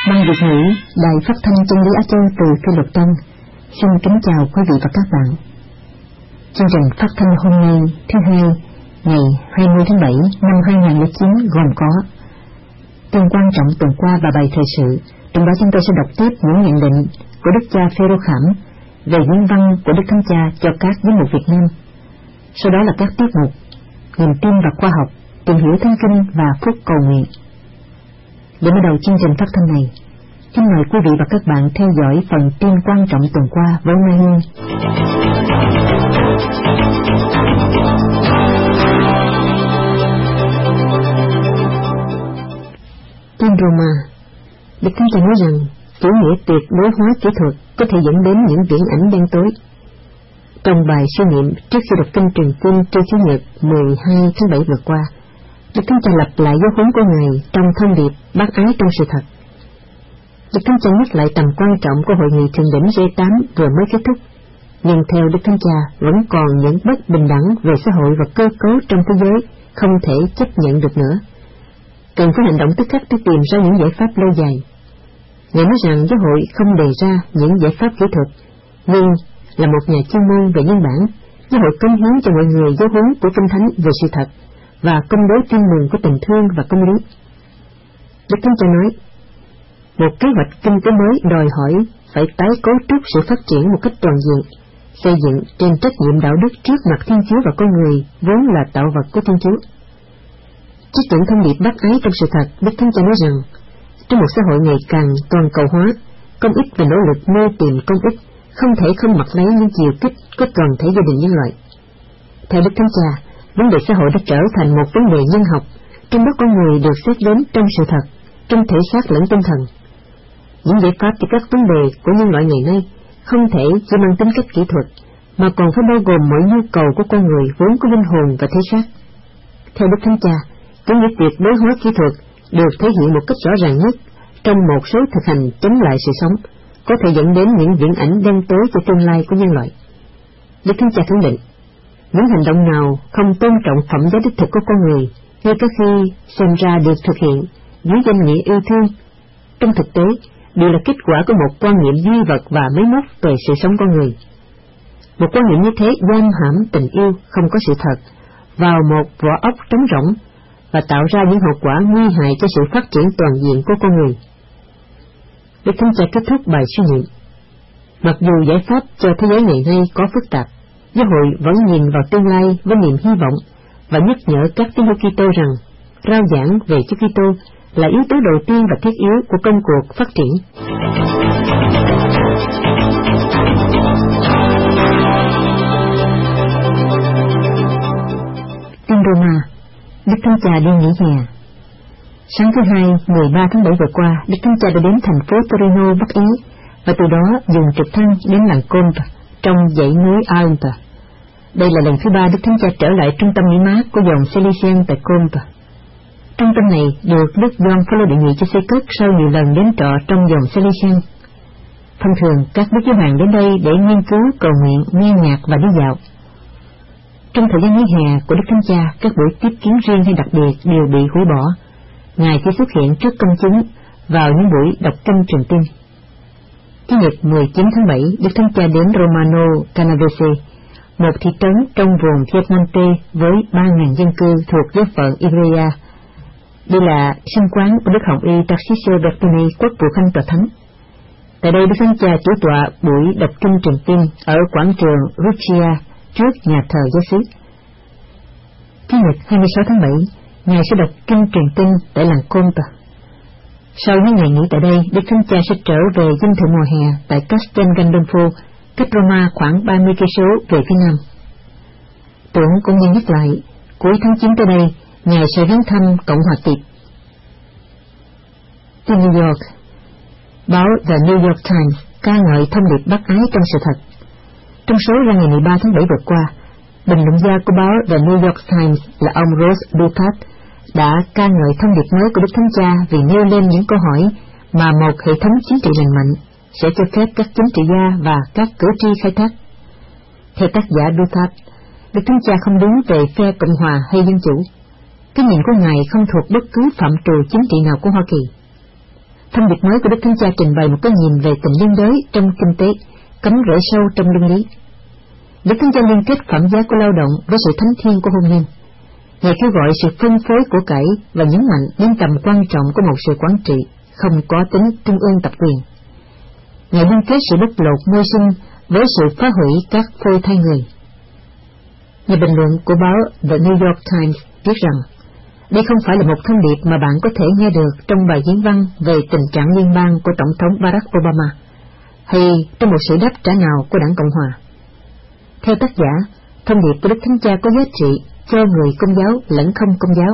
Ban Việt ngữ Đài Phát thanh Chân lý Á Châu từ Phi Luật Tân xin kính chào quý vị và các bạn. Chương trình phát thanh hôm nay thứ Hai, ngày 20 tháng 7 năm 2009 gồm có tin quan trọng tuần qua và bài thời sự. Trong đó chúng tôi sẽ đọc tiếp những nhận định của Đức cha Phêrô Khảm về những văn của Đức Thánh Cha cho các giám mục Việt Nam. Sau đó là các tiết mục niềm tin và khoa học, tìm hiểu Thánh Kinh và phút cầu nguyện. Để mở đầu chương trình phát thanh này, xin mời quý vị và các bạn theo dõi phần tin quan trọng tuần qua với Mai Hương. Tin Roma. Đức Thánh Cha nói rằng chủ nghĩa tuyệt đối hóa kỹ thuật có thể dẫn đến những viễn ảnh đen tối. Trong bài suy niệm trước khi đọc kinh truyền tin trưa Chủ nhật 12 tháng 7 vừa qua, Đức Thánh Cha lặp lại giáo huấn của Ngài trong thông điệp bác ái trong sự thật. Đức Thánh Cha nhắc lại tầm quan trọng của hội nghị thượng đỉnh G8 vừa mới kết thúc, nhưng theo Đức Thánh Cha vẫn còn những bất bình đẳng về xã hội và cơ cấu trong thế giới không thể chấp nhận được nữa. Cần phải hành động tức khắc để tìm ra những giải pháp lâu dài. Ngài nói rằng giáo hội không đề ra những giải pháp kỹ thuật, nhưng là một nhà chuyên môn về nhân bản, giáo hội cống hiến cho mọi người giáo huấn của Kinh Thánh về sự thật và công bố tin mừng của tình thương và công lý. Đức Thánh Cha nói, một kế hoạch kinh tế mới đòi hỏi phải tái cấu trúc sự phát triển một cách toàn diện, xây dựng trên trách nhiệm đạo đức trước mặt Thiên Chúa và con người vốn là tạo vật của Thiên Chúa. Trích dẫn thông điệp bác ái trong sự thật, Đức Thánh Cha nói rằng, trong một xã hội ngày càng toàn cầu hóa, công ích và nỗ lực mưu tìm công ích không thể không mặc lấy những chiều kích của toàn thể gia đình nhân loại. Theo Đức Thánh Cha, vấn đề xã hội đã trở thành một vấn đề nhân học, trong đó con người được xét đến trong sự thật, trong thể xác lẫn tinh thần. Những giải pháp cho các vấn đề của nhân loại ngày nay không thể chỉ mang tính cách kỹ thuật, mà còn phải bao gồm mọi nhu cầu của con người vốn có linh hồn và thể xác. Theo Đức Thánh Cha, chủ nghĩa tuyệt đối hóa kỹ thuật được thể hiện một cách rõ ràng nhất trong một số thực hành chống lại sự sống, có thể dẫn đến những viễn ảnh đen tối cho tương lai của nhân loại. Đức Thánh Cha khẳng định, những hành động nào không tôn trọng phẩm giá đích thực của con người, ngay cả khi xem ra được thực hiện dưới danh nghĩa yêu thương, trong thực tế đều là kết quả của một quan niệm duy vật và máy móc về sự sống con người. Một quan niệm như thế giam hãm tình yêu không có sự thật vào một vỏ ốc trống rỗng và tạo ra những hậu quả nguy hại cho sự phát triển toàn diện của con người. Đức Thánh Cha kết thúc bài suy niệm. Mặc dù giải pháp cho thế giới ngày nay có phức tạp, giáo hội vẫn nhìn vào tương lai với niềm hy vọng và nhắc nhở các tín hữu Kitô rằng rao giảng về Chúa Kitô là yếu tố đầu tiên và thiết yếu của công cuộc phát triển. Tin Roma. Đức Thánh Cha đi nghỉ hè. Sáng thứ Hai, 13 tháng 7 vừa qua, Đức Thánh Cha đã đến thành phố Torino, Bắc Ý, và từ đó dùng trực thăng đến làng Comp trong dãy núi Alpe. Đây là lần thứ 3 Đức Thánh Cha trở lại trung tâm nghỉ mát của dòng Salesian tại Comp. Trung tâm này được Đức Gioan Phaolô đệ nhị cho xây cất sau nhiều lần đến trọ trong dòng Salesian. Thông thường, các đức giáo hoàng đến đây để nghiên cứu, cầu nguyện, nghe nhạc và đi dạo. Trong thời gian nghỉ hè của Đức Thánh Cha, các buổi tiếp kiến riêng hay đặc biệt đều bị hủy bỏ. Ngài chỉ xuất hiện trước công chúng vào những buổi đọc kinh truyền tin. Chủ nhật 19 tháng 7, Đức Thánh Cha đến Romano Canavese, một thị trấn trong vùng Piedmonte với 3.000 dân cư thuộc giáo phận Ivrea. Đây là sinh quán của Đức Hồng Y Tarcisio Bertoni, quốc vụ khanh tòa thánh. Tại đây, Đức Thánh Cha chủ tọa buổi đọc kinh truyền tin ở quảng trường Ruccia trước nhà thờ giáo xứ. Chủ nhật 26 tháng 7, Ngài sẽ đọc kinh truyền tin tại làng Compa. Sau những ngày nghỉ tại đây, Đức Thánh Cha sẽ trở về dinh thự mùa hè tại Castel Gandolfo, cách Roma khoảng 30 cây số về phía nam. Tưởng cũng như nhắc lại, cuối tháng 9 tới đây, Ngài sẽ viếng thăm Cộng hòa Tiệp. Từ New York, báo The New York Times ca ngợi thông điệp bác ái trong sự thật. Trong số ra ngày 13 tháng 7 vừa qua, bình luận gia của báo The New York Times là ông Ross Douthat đã ca ngợi thông điệp mới của Đức Thánh Cha vì nêu lên những câu hỏi mà một hệ thống chính trị lành mạnh sẽ cho phép các chính trị gia và các cử tri khai thác. Theo tác giả Douthat, Đức Thánh Cha không đứng về phe Cộng hòa hay Dân chủ. Cái nhìn của Ngài không thuộc bất cứ phạm trù chính trị nào của Hoa Kỳ. Thông điệp mới của Đức Thánh Cha trình bày một cái nhìn về tình liên đới trong kinh tế, cắm rễ sâu trong luân lý. Đức Thánh Cha liên kết phẩm giá của lao động với sự thánh thiêng của hôn nhân. Ngài kêu gọi sự phân phối của cải và nhấn mạnh đến tầm quan trọng của một sự quản trị không có tính trung ương tập quyền. Ngài liên kết sự bóc lột môi sinh với sự phá hủy các phôi thai người. Nhà bình luận của báo The New York Times viết rằng, đây không phải là một thông điệp mà bạn có thể nghe được trong bài diễn văn về tình trạng liên bang của Tổng thống Barack Obama, hay trong một sự đáp trả nào của Đảng Cộng Hòa. Theo tác giả, thông điệp của Đức Thánh Cha có giá trị cho người Công giáo lẫn không Công giáo.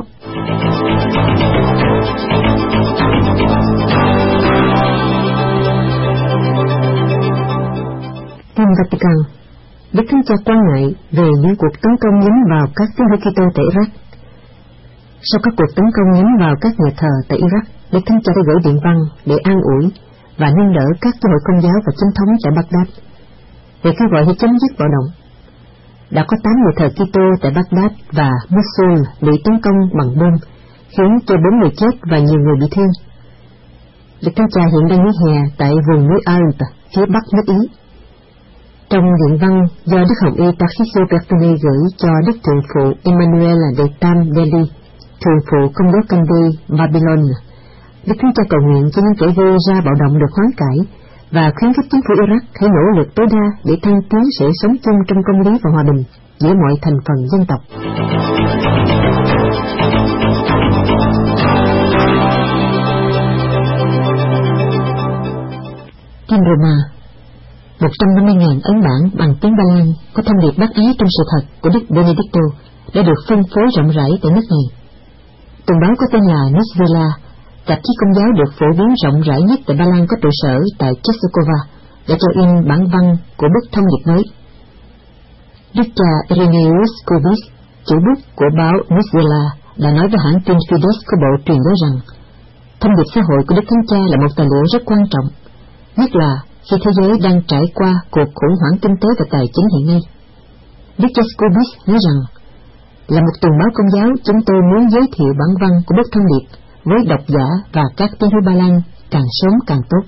Tin Vatican, Đức Thánh Cha quan ngại về những cuộc tấn công nhắm vào các tín hữu Kitô tại Iraq. Sau các cuộc tấn công nhắm vào các nhà thờ tại Iraq, Đức Thánh Cha đã gửi điện văn để an ủi và nâng đỡ các giáo hội Công giáo và chính thống tại Baghdad, để kêu gọi để chấm dứt bạo động. Đã có 8 nhà thờ Kitô tại Baghdad và Mosul bị tấn công bằng bom, khiến cho 4 người chết và nhiều người bị thương. Đức Thánh Cha hiện đang nghỉ hè tại vùng núi Alp, phía bắc nước Ý. Trong điện văn do Đức Hồng Y Tarcisio Bertone gửi cho Đức Thượng phụ Emanuela de Tam Delhi, Thượng phụ Công giáo Kandy Babylon, Đức Thánh Cha cầu nguyện cho những kẻ gây ra bạo động được hoán cải và khuyến khích chính phủ Iraq hãy nỗ lực tối đa để thăng tiến sự sống chung trong công lý và hòa bình giữa mọi thành phần dân tộc. Tin Roma, 150.000 ấn bản bằng tiếng Ba Lan có thông điệp bác ái trong sự thật của Đức Benedicto đã được phân phối rộng rãi tại nước này. Tuần báo có tên là Nisvila, tạp chí Công giáo được phổ biến rộng rãi nhất tại Ba Lan có trụ sở tại Częstochowa, đã cho in bản văn của bức thông điệp mới. Đức cha Irenaeus Kubis, chủ bút của báo Nisvila, đã nói với hãng tin Fides của Bộ Truyền giáo rằng thông điệp xã hội của Đức Thánh Cha là một tài liệu rất quan trọng, nhất là khi thế giới đang trải qua cuộc khủng hoảng kinh tế và tài chính hiện nay. Đức cha Kubis nói rằng, là một tuần báo Công giáo, chúng tôi muốn giới thiệu bản văn của bức thông điệp với độc giả và các tín hữu Ba Lan càng sớm càng tốt.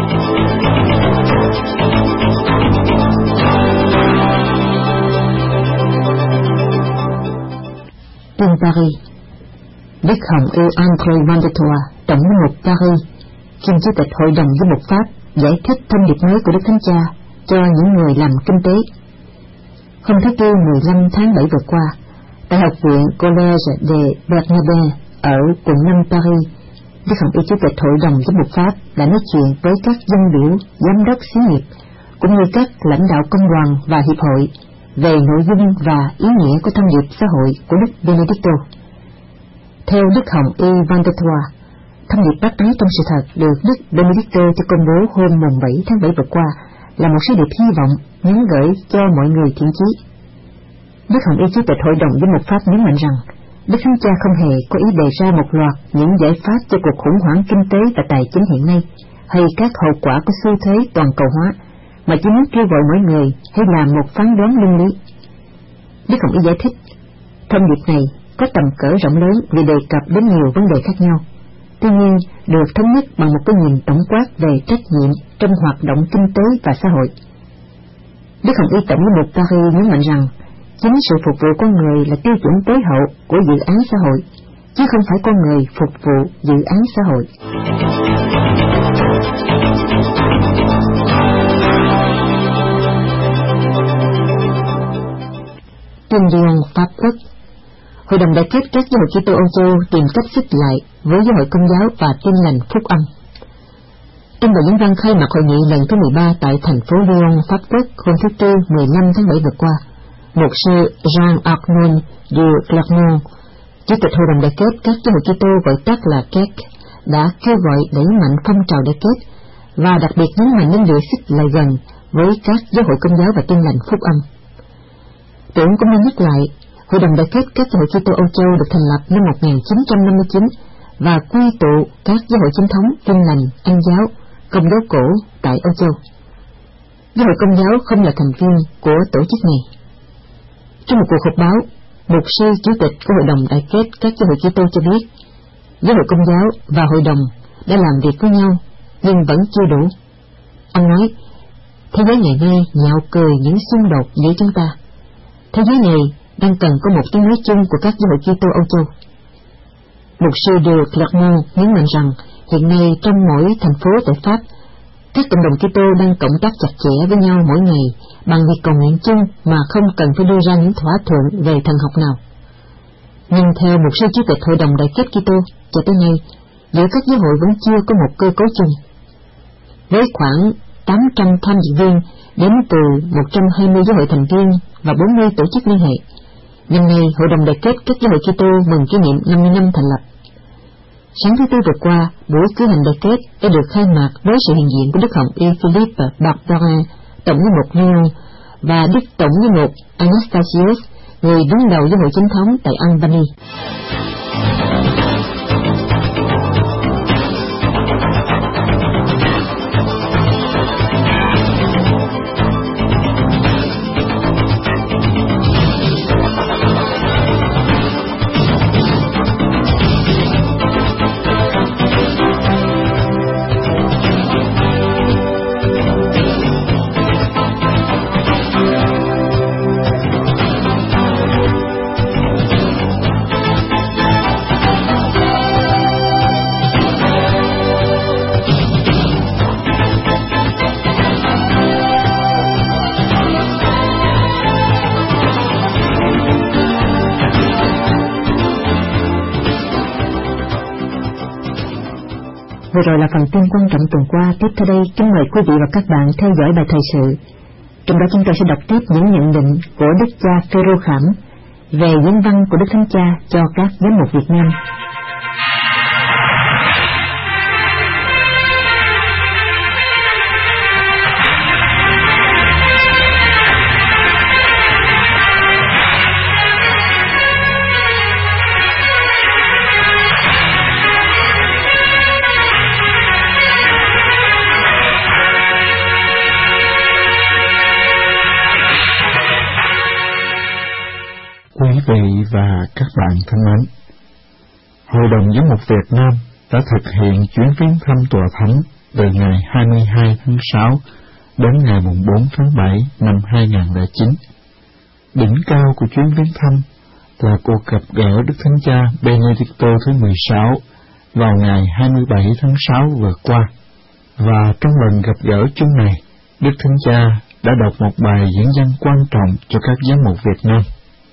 Tin Paris, Đức Hồng Y André Van der Thua, Tổng giám mục Paris, kiêm chủ tịch Hội đồng Giám mục Pháp, giải thích thông điệp mới của Đức Thánh Cha cho những người làm kinh tế. Hôm thứ Tư 15 tháng 7 vừa qua, tại Học viện Collège de Bernardin ở quận 5 Paris, Đức Hồng Y chủ tịch Hội đồng Giám mục Pháp đã nói chuyện với các dân biểu, giám đốc xí nghiệp, cũng như các lãnh đạo công đoàn và hiệp hội về nội dung và ý nghĩa của thông điệp xã hội của Đức Benedicto. Theo Đức Hồng Y Van der Thua, thông điệp bác ái trong sự thật được Đức Benedicto cho công bố hôm 7 tháng 7 vừa qua là một sứ điệp hy vọng nhắn gửi cho mọi người thiện chí. Đức Hồng Y chủ tịch Hội đồng Giám mục Pháp nhấn mạnh rằng Đức Thánh Cha không hề có ý đề ra một loạt những giải pháp cho cuộc khủng hoảng kinh tế và tài chính hiện nay, hay các hậu quả của xu thế toàn cầu hóa, mà chỉ muốn kêu gọi mọi người hãy làm một phán đoán luân lý. Đức Hồng Y giải thích, thông điệp này có tầm cỡ rộng lớn vì đề cập đến nhiều vấn đề khác nhau, tuy nhiên được thống nhất bằng một cái nhìn tổng quát về trách nhiệm trong hoạt động kinh tế và xã hội. Đức Hồng Y Tổng giám mục Paris nhấn mạnh rằng chính sự phục vụ con người là tiêu chuẩn tối hậu của dự án xã hội, chứ không phải con người phục vụ dự án xã hội. Tin Lyon, Pháp Quốc, Hội đồng đại kết các giáo hội Kitô Âu Châu tìm cách xích lại với giáo hội Công giáo và Tin lành Phúc âm. Trong bài diễn văn khai mạc hội nghị lần thứ 13 tại thành phố Lyon, Pháp Quốc hôm thứ Tư 15 tháng 7 vừa qua, Mục sư Jean-Arnaud de Clermont, chủ tịch Hội đồng đại kết các giáo hội Kitô gọi tắt là KEC, đã kêu gọi đẩy mạnh phong trào đại kết và đặc biệt nhấn mạnh đến việc xích lại gần với các giáo hội Công giáo và Tin lành Phúc âm. Tưởng cũng nên nhắc lại, Hội đồng đại kết các giáo hội Kitô Âu Châu được thành lập năm 1959 và quy tụ các giáo hội chính thống Tin lành, Anh giáo, Công giáo cổ tại Âu Châu. Giáo hội Công giáo không là thành viên của tổ chức này. Trong một cuộc họp báo, mục sư chủ tịch của Hội đồng đại kết các giáo hội Kitô cho biết, giáo hội Công giáo và hội đồng đã làm việc với nhau nhưng vẫn chưa đủ. Ông nói, thế giới ngày nay nhạo cười những xung đột giữa chúng ta. Thế giới này đang cần có một tiếng nói chung của các giáo hội Kitô Âu Châu. Mục sư de Clermont nhấn mạnh rằng hiện nay trong mỗi thành phố tại Pháp, các cộng đồng Kitô đang cộng tác chặt chẽ với nhau mỗi ngày bằng việc cầu nguyện chung mà không cần phải đưa ra những thỏa thuận về thần học nào. Nhưng theo mục sư chủ tịch Hội đồng Đại kết Kitô, cho tới nay, giữa các giáo hội vẫn chưa có một cơ cấu chung. Với khoảng 800 tham dự viên đến từ 120 giáo hội thành viên và 40 tổ chức liên hệ, năm nay Hội đồng Đại kết các giáo hội Kitô mừng kỷ niệm 50 năm thành lập. Sáng thứ Tư vừa qua, buổi cử hành đại kết đã được khai mạc với sự hiện diện của Đức Hồng Y Philippe Barbarin, Tổng giám mục Lyon, và Đức Tổng giám mục Anastasius, người đứng đầu giáo hội chính thống tại Albany. Vừa rồi là phần tin quan trọng tuần qua. Tiếp theo đây, kính mời quý vị và các bạn theo dõi bài thời sự. Trong đó chúng tôi sẽ đọc tiếp những nhận định của Đức cha Phêrô Khảm về diễn văn của Đức Thánh Cha cho các giám mục Việt Nam. Quý vị và các bạn thân mến, Hội đồng Giám mục Việt Nam đã thực hiện chuyến viếng thăm Tòa Thánh từ ngày 22 tháng 6 đến ngày 4 tháng 7 năm 2009. Đỉnh cao của chuyến viếng thăm là cuộc gặp gỡ Đức Thánh Cha Benedicto thứ 16 vào ngày 27 tháng 6 vừa qua. Và trong lần gặp gỡ chung này, Đức Thánh Cha đã đọc một bài diễn văn quan trọng cho các giám mục Việt Nam.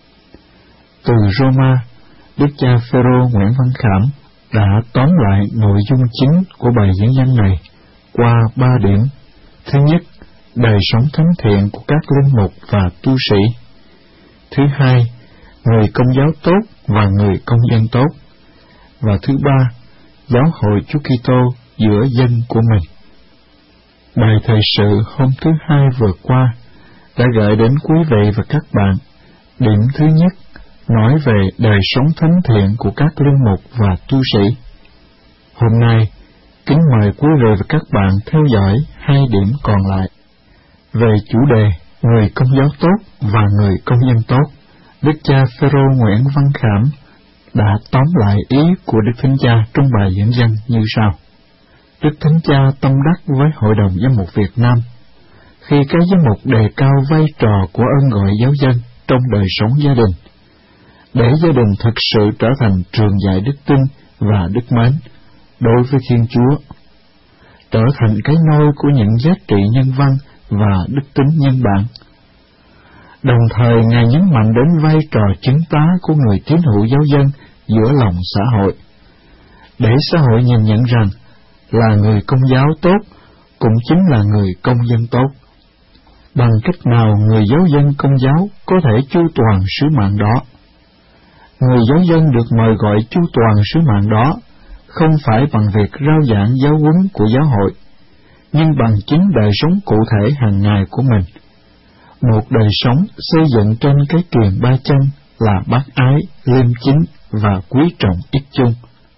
Từ Roma, Đức cha Phêrô Nguyễn Văn Khảm đã tóm lại nội dung chính của bài diễn văn này qua 3 điểm. Thứ nhất, đời sống thánh thiện của các linh mục và tu sĩ. Thứ hai, người Công giáo tốt và người công dân tốt. Và thứ ba, giáo hội Chúa Kitô giữa dân của mình. Bài thời sự hôm thứ Hai vừa qua đã gửi đến quý vị và các bạn điểm thứ nhất, nói về đời sống thánh thiện của các linh mục và tu sĩ. Hôm nay, kính mời quý vị và các bạn theo dõi 2 điểm còn lại. Về chủ đề người Công giáo tốt và người công dân tốt, Đức cha Phêrô Nguyễn Văn Khảm đã tóm lại ý của Đức Thánh Cha trong bài diễn văn như sau. Đức Thánh Cha tâm đắc với Hội đồng Giám mục Việt Nam khi các giám mục đề cao vai trò của ơn gọi giáo dân trong đời sống gia đình, để gia đình thực sự trở thành trường dạy đức tin và đức mến đối với Thiên Chúa, trở thành cái nôi của những giá trị nhân văn và đức tính nhân bản. Đồng thời, Ngài nhấn mạnh đến vai trò chứng tá của người tín hữu giáo dân giữa lòng xã hội, để xã hội nhìn nhận rằng là người Công giáo tốt cũng chính là người công dân tốt. Bằng cách nào người giáo dân Công giáo có thể chu toàn sứ mạng đó? Người giáo dân được mời gọi chu toàn sứ mạng đó không phải bằng việc rao giảng giáo huấn của giáo hội, nhưng bằng chính đời sống cụ thể hàng ngày của mình. Một đời sống xây dựng trên cái truyền ba chân là bác ái, liêm chính và quý trọng ích chung.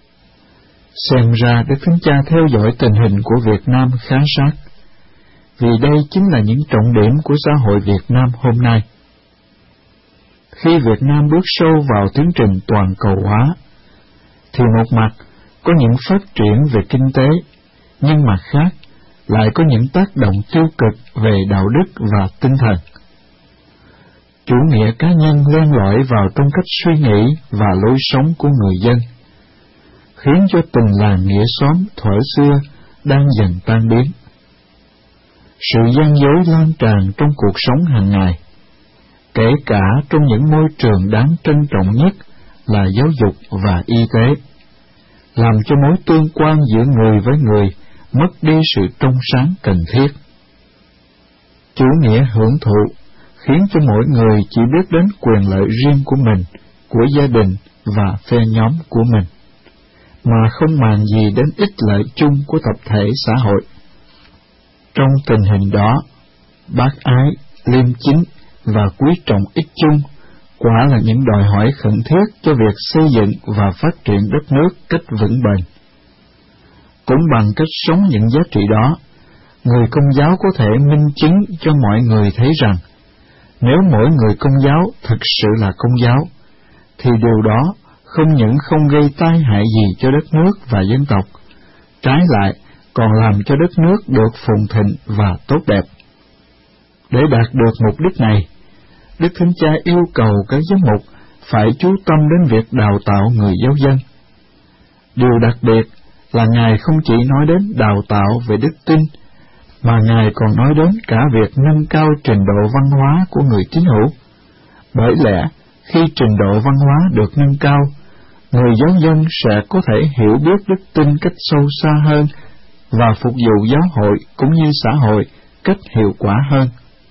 Xem ra Đức Thánh Cha theo dõi tình hình của Việt Nam khá sát, vì đây chính là những trọng điểm của xã hội Việt Nam hôm nay. Khi Việt Nam bước sâu vào tiến trình toàn cầu hóa, thì một mặt có những phát triển về kinh tế, nhưng mặt khác lại có những tác động tiêu cực về đạo đức và tinh thần. Chủ nghĩa cá nhân len lỏi vào trong cách suy nghĩ và lối sống của người dân, khiến cho tình làng nghĩa xóm thuở xưa đang dần tan biến. Sự gian dối lan tràn trong cuộc sống hàng ngày, kể cả trong những môi trường đáng trân trọng nhất là giáo dục và y tế, làm cho mối tương quan giữa người với người mất đi sự trong sáng cần thiết. Chủ nghĩa hưởng thụ khiến cho mỗi người chỉ biết đến quyền lợi riêng của mình, của gia đình và phe nhóm của mình, mà không màng gì đến ích lợi chung của tập thể xã hội. Trong tình hình đó, bác ái, liêm chính và quý trọng ích chung quả là những đòi hỏi khẩn thiết cho việc xây dựng và phát triển đất nước cách vững bền. Cũng bằng cách sống những giá trị đó, người Công giáo có thể minh chứng cho mọi người thấy rằng, nếu mỗi người Công giáo thực sự là Công giáo, thì điều đó không những không gây tai hại gì cho đất nước và dân tộc, trái lại còn làm cho đất nước được phồn thịnh và tốt đẹp. Để đạt được mục đích này, Đức Thánh Cha yêu cầu các giám mục phải chú tâm đến việc đào tạo người giáo dân. Điều đặc biệt là Ngài không chỉ nói đến đào tạo về đức tin, mà Ngài còn nói đến cả việc nâng cao trình độ văn hóa của người tín hữu. Bởi lẽ, khi trình độ văn hóa được nâng cao, người giáo dân sẽ có thể hiểu biết đức tin cách sâu xa hơn và phục vụ giáo hội cũng như xã hội cách hiệu quả hơn.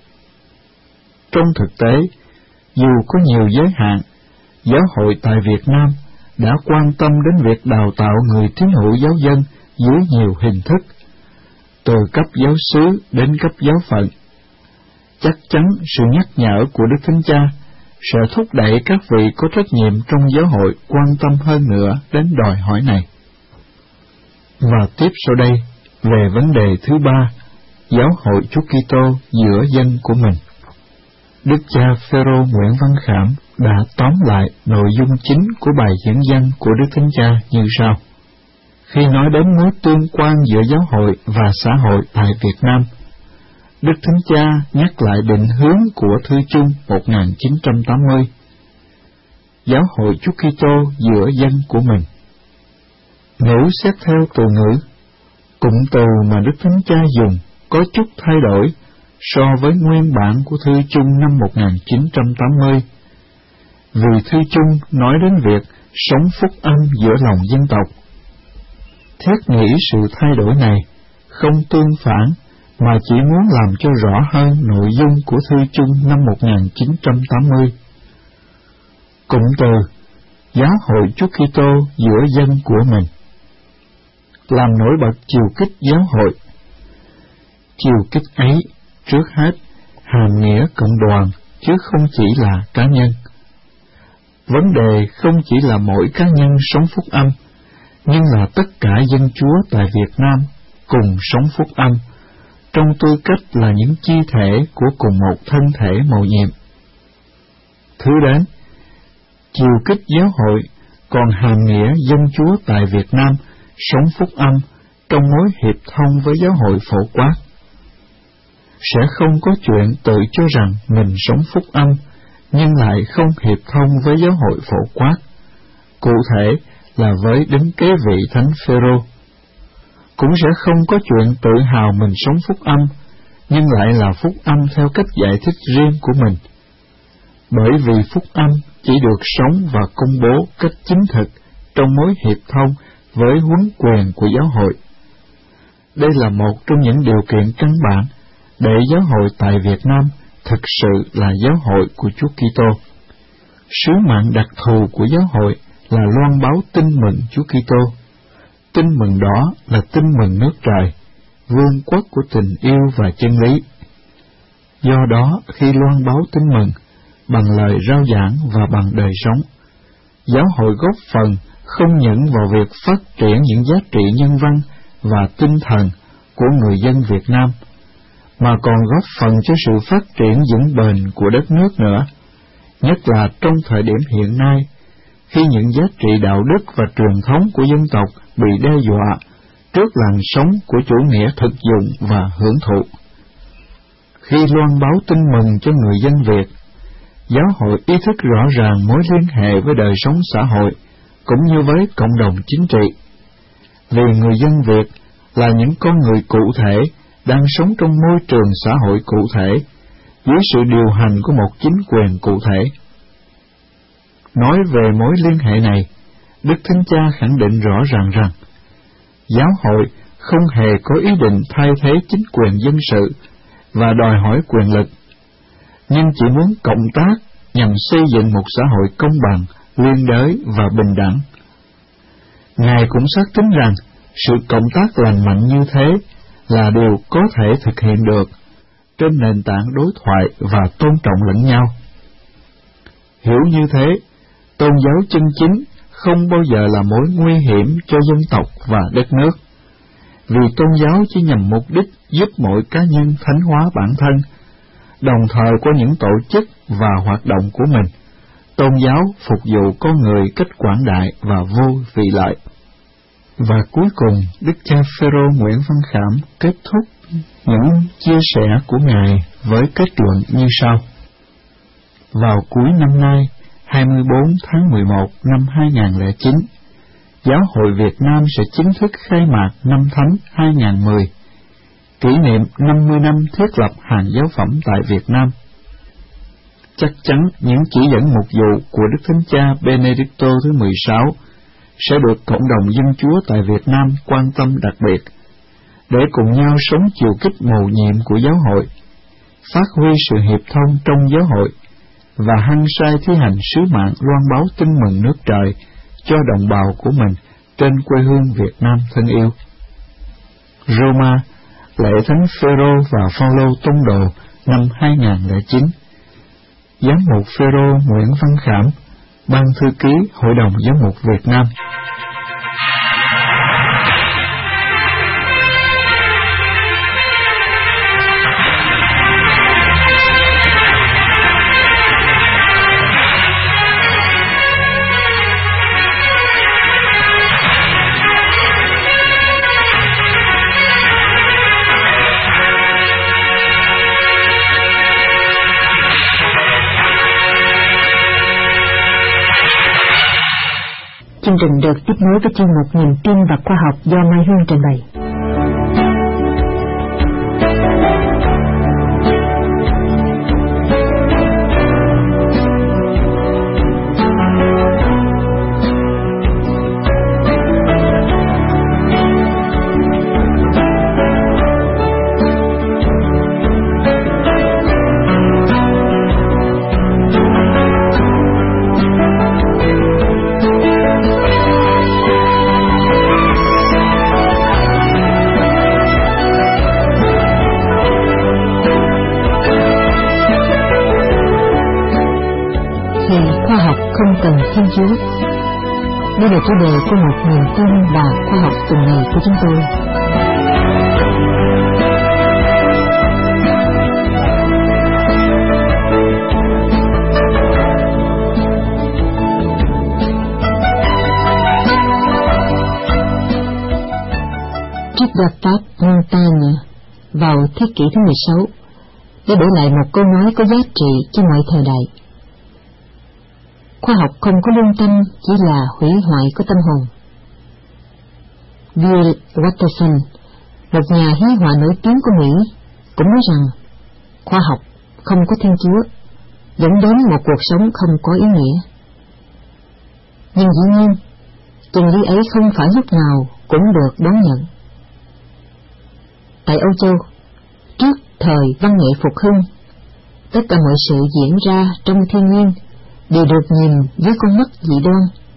Trong thực tế, dù có nhiều giới hạn, giáo hội tại Việt Nam đã quan tâm đến việc đào tạo người tín hữu giáo dân dưới nhiều hình thức, từ cấp giáo xứ đến cấp giáo phận. Chắc chắn sự nhắc nhở của Đức Thánh Cha sẽ thúc đẩy các vị có trách nhiệm trong giáo hội quan tâm hơn nữa đến đòi hỏi này. Và tiếp sau đây, về vấn đề thứ ba, giáo hội Chúa Kitô giữa dân của mình. Đức cha Phêrô Nguyễn Văn Khảm đã tóm lại nội dung chính của bài dẫn văn của Đức Thánh Cha như sau. Khi nói đến mối tương quan giữa giáo hội và xã hội tại Việt Nam, Đức Thánh Cha nhắc lại định hướng của Thư chung 1980. Giáo hội Chúa Kitô giữa dân của mình. Nếu xét theo từ ngữ, cụm từ mà Đức Thánh Cha dùng có chút thay đổi so với nguyên bản của Thư chung năm 1980, vì Thư chung nói đến việc sống phúc âm giữa lòng dân tộc. Thiết nghĩ sự thay đổi này không tương phản, mà chỉ muốn làm cho rõ hơn nội dung của Thư chung năm 1980. Cụm từ giáo hội Chúa Kitô giữa dân của mình làm nổi bật chiều kích giáo hội. Chiều kích ấy, trước hết, hàm nghĩa cộng đoàn, chứ không chỉ là cá nhân. Vấn đề không chỉ là mỗi cá nhân sống phúc âm, nhưng là tất cả dân Chúa tại Việt Nam cùng sống phúc âm, trong tư cách là những chi thể của cùng một thân thể mầu nhiệm. Thứ đến, chiều kích giáo hội còn hàm nghĩa dân Chúa tại Việt Nam sống phúc âm trong mối hiệp thông với giáo hội phổ quát. Sẽ không có chuyện tự cho rằng mình sống phúc âm, nhưng lại không hiệp thông với giáo hội phổ quát, cụ thể là với đấng kế vị Thánh Phêrô. Cũng sẽ không có chuyện tự hào mình sống phúc âm, nhưng lại là phúc âm theo cách giải thích riêng của mình. Bởi vì phúc âm chỉ được sống và công bố cách chính thực trong mối hiệp thông với huấn quyền của giáo hội. Đây là một trong những điều kiện căn bản để giáo hội tại Việt Nam thực sự là giáo hội của Chúa Kitô. Sứ mạng đặc thù của giáo hội là loan báo tin mừng Chúa Kitô. Tin mừng đó là tin mừng nước trời, vương quốc của tình yêu và chân lý. Do đó, khi loan báo tin mừng bằng lời rao giảng và bằng đời sống, giáo hội góp phần không những vào việc phát triển những giá trị nhân văn và tinh thần của người dân Việt Nam, mà còn góp phần cho sự phát triển vững bền của đất nước nữa, nhất là trong thời điểm hiện nay, khi những giá trị đạo đức và truyền thống của dân tộc bị đe dọa trước làn sóng của chủ nghĩa thực dụng và hưởng thụ. Khi loan báo tin mừng cho người dân Việt, giáo hội ý thức rõ ràng mối liên hệ với đời sống xã hội cũng như với cộng đồng chính trị. Vì người dân Việt là những con người cụ thể đang sống trong môi trường xã hội cụ thể, dưới sự điều hành của một chính quyền cụ thể. Nói về mối liên hệ này, Đức Thánh Cha khẳng định rõ ràng rằng giáo hội không hề có ý định thay thế chính quyền dân sự và đòi hỏi quyền lực, nhưng chỉ muốn cộng tác nhằm xây dựng một xã hội công bằng, liên đới và bình đẳng. Ngài cũng xác tín rằng sự cộng tác lành mạnh như thế là điều có thể thực hiện được trên nền tảng đối thoại và tôn trọng lẫn nhau. Hiểu như thế, tôn giáo chân chính không bao giờ là mối nguy hiểm cho dân tộc và đất nước, vì tôn giáo chỉ nhằm mục đích giúp mỗi cá nhân thánh hóa bản thân, đồng thời qua những tổ chức và hoạt động của mình, tôn giáo phục vụ con người cách quảng đại và vô vị lợi. Và cuối cùng, Đức cha Phêrô Nguyễn Văn Khảm kết thúc những chia sẻ của Ngài với kết luận như sau. Vào cuối năm nay, 24 tháng 11 năm 2009, Giáo hội Việt Nam sẽ chính thức khai mạc Năm Thánh 2010, kỷ niệm 50 năm thiết lập hàng giáo phẩm tại Việt Nam. Chắc chắn những chỉ dẫn mục vụ của Đức Thánh Cha Benedicto thứ 16 sẽ được cộng đồng dân Chúa tại Việt Nam quan tâm đặc biệt, để cùng nhau sống chiều kích mầu nhiệm của giáo hội, phát huy sự hiệp thông trong giáo hội, và hăng say thi hành sứ mạng loan báo tin mừng nước trời cho đồng bào của mình trên quê hương Việt Nam thân yêu. Roma, lễ Thánh Phêrô và Phaolô tông đồ năm 2009. Giám mục Phêrô Nguyễn Văn Khảm, Ban thư ký Hội đồng Giám mục Việt Nam. Chương trình được tiếp nối với chuyên mục Niềm tin và khoa học do Mai Hương trình bày. Không cần Thiên Chúa. Đây là chủ đề của một niềm tin và khoa học tuần này của chúng tôi. Triết gia Pháp Montaigne vào thế kỷ thứ 16 đã để lại một câu nói có giá trị cho mọi thời đại. Khoa học không có lương tâm, chỉ là hủy hoại của tâm hồn. Bill Watterson, một nhà hiến họa nổi tiếng của Mỹ, cũng nói rằng khoa học không có Thiên Chúa dẫn đến một cuộc sống không có ý nghĩa. Nhưng dĩ nhiên, chân lý ấy không phải lúc nào cũng được đón nhận. Tại Âu Châu, trước thời văn nghệ phục hưng, tất cả mọi sự diễn ra trong thiên nhiên đều được nhìn với con mắt dị đoan.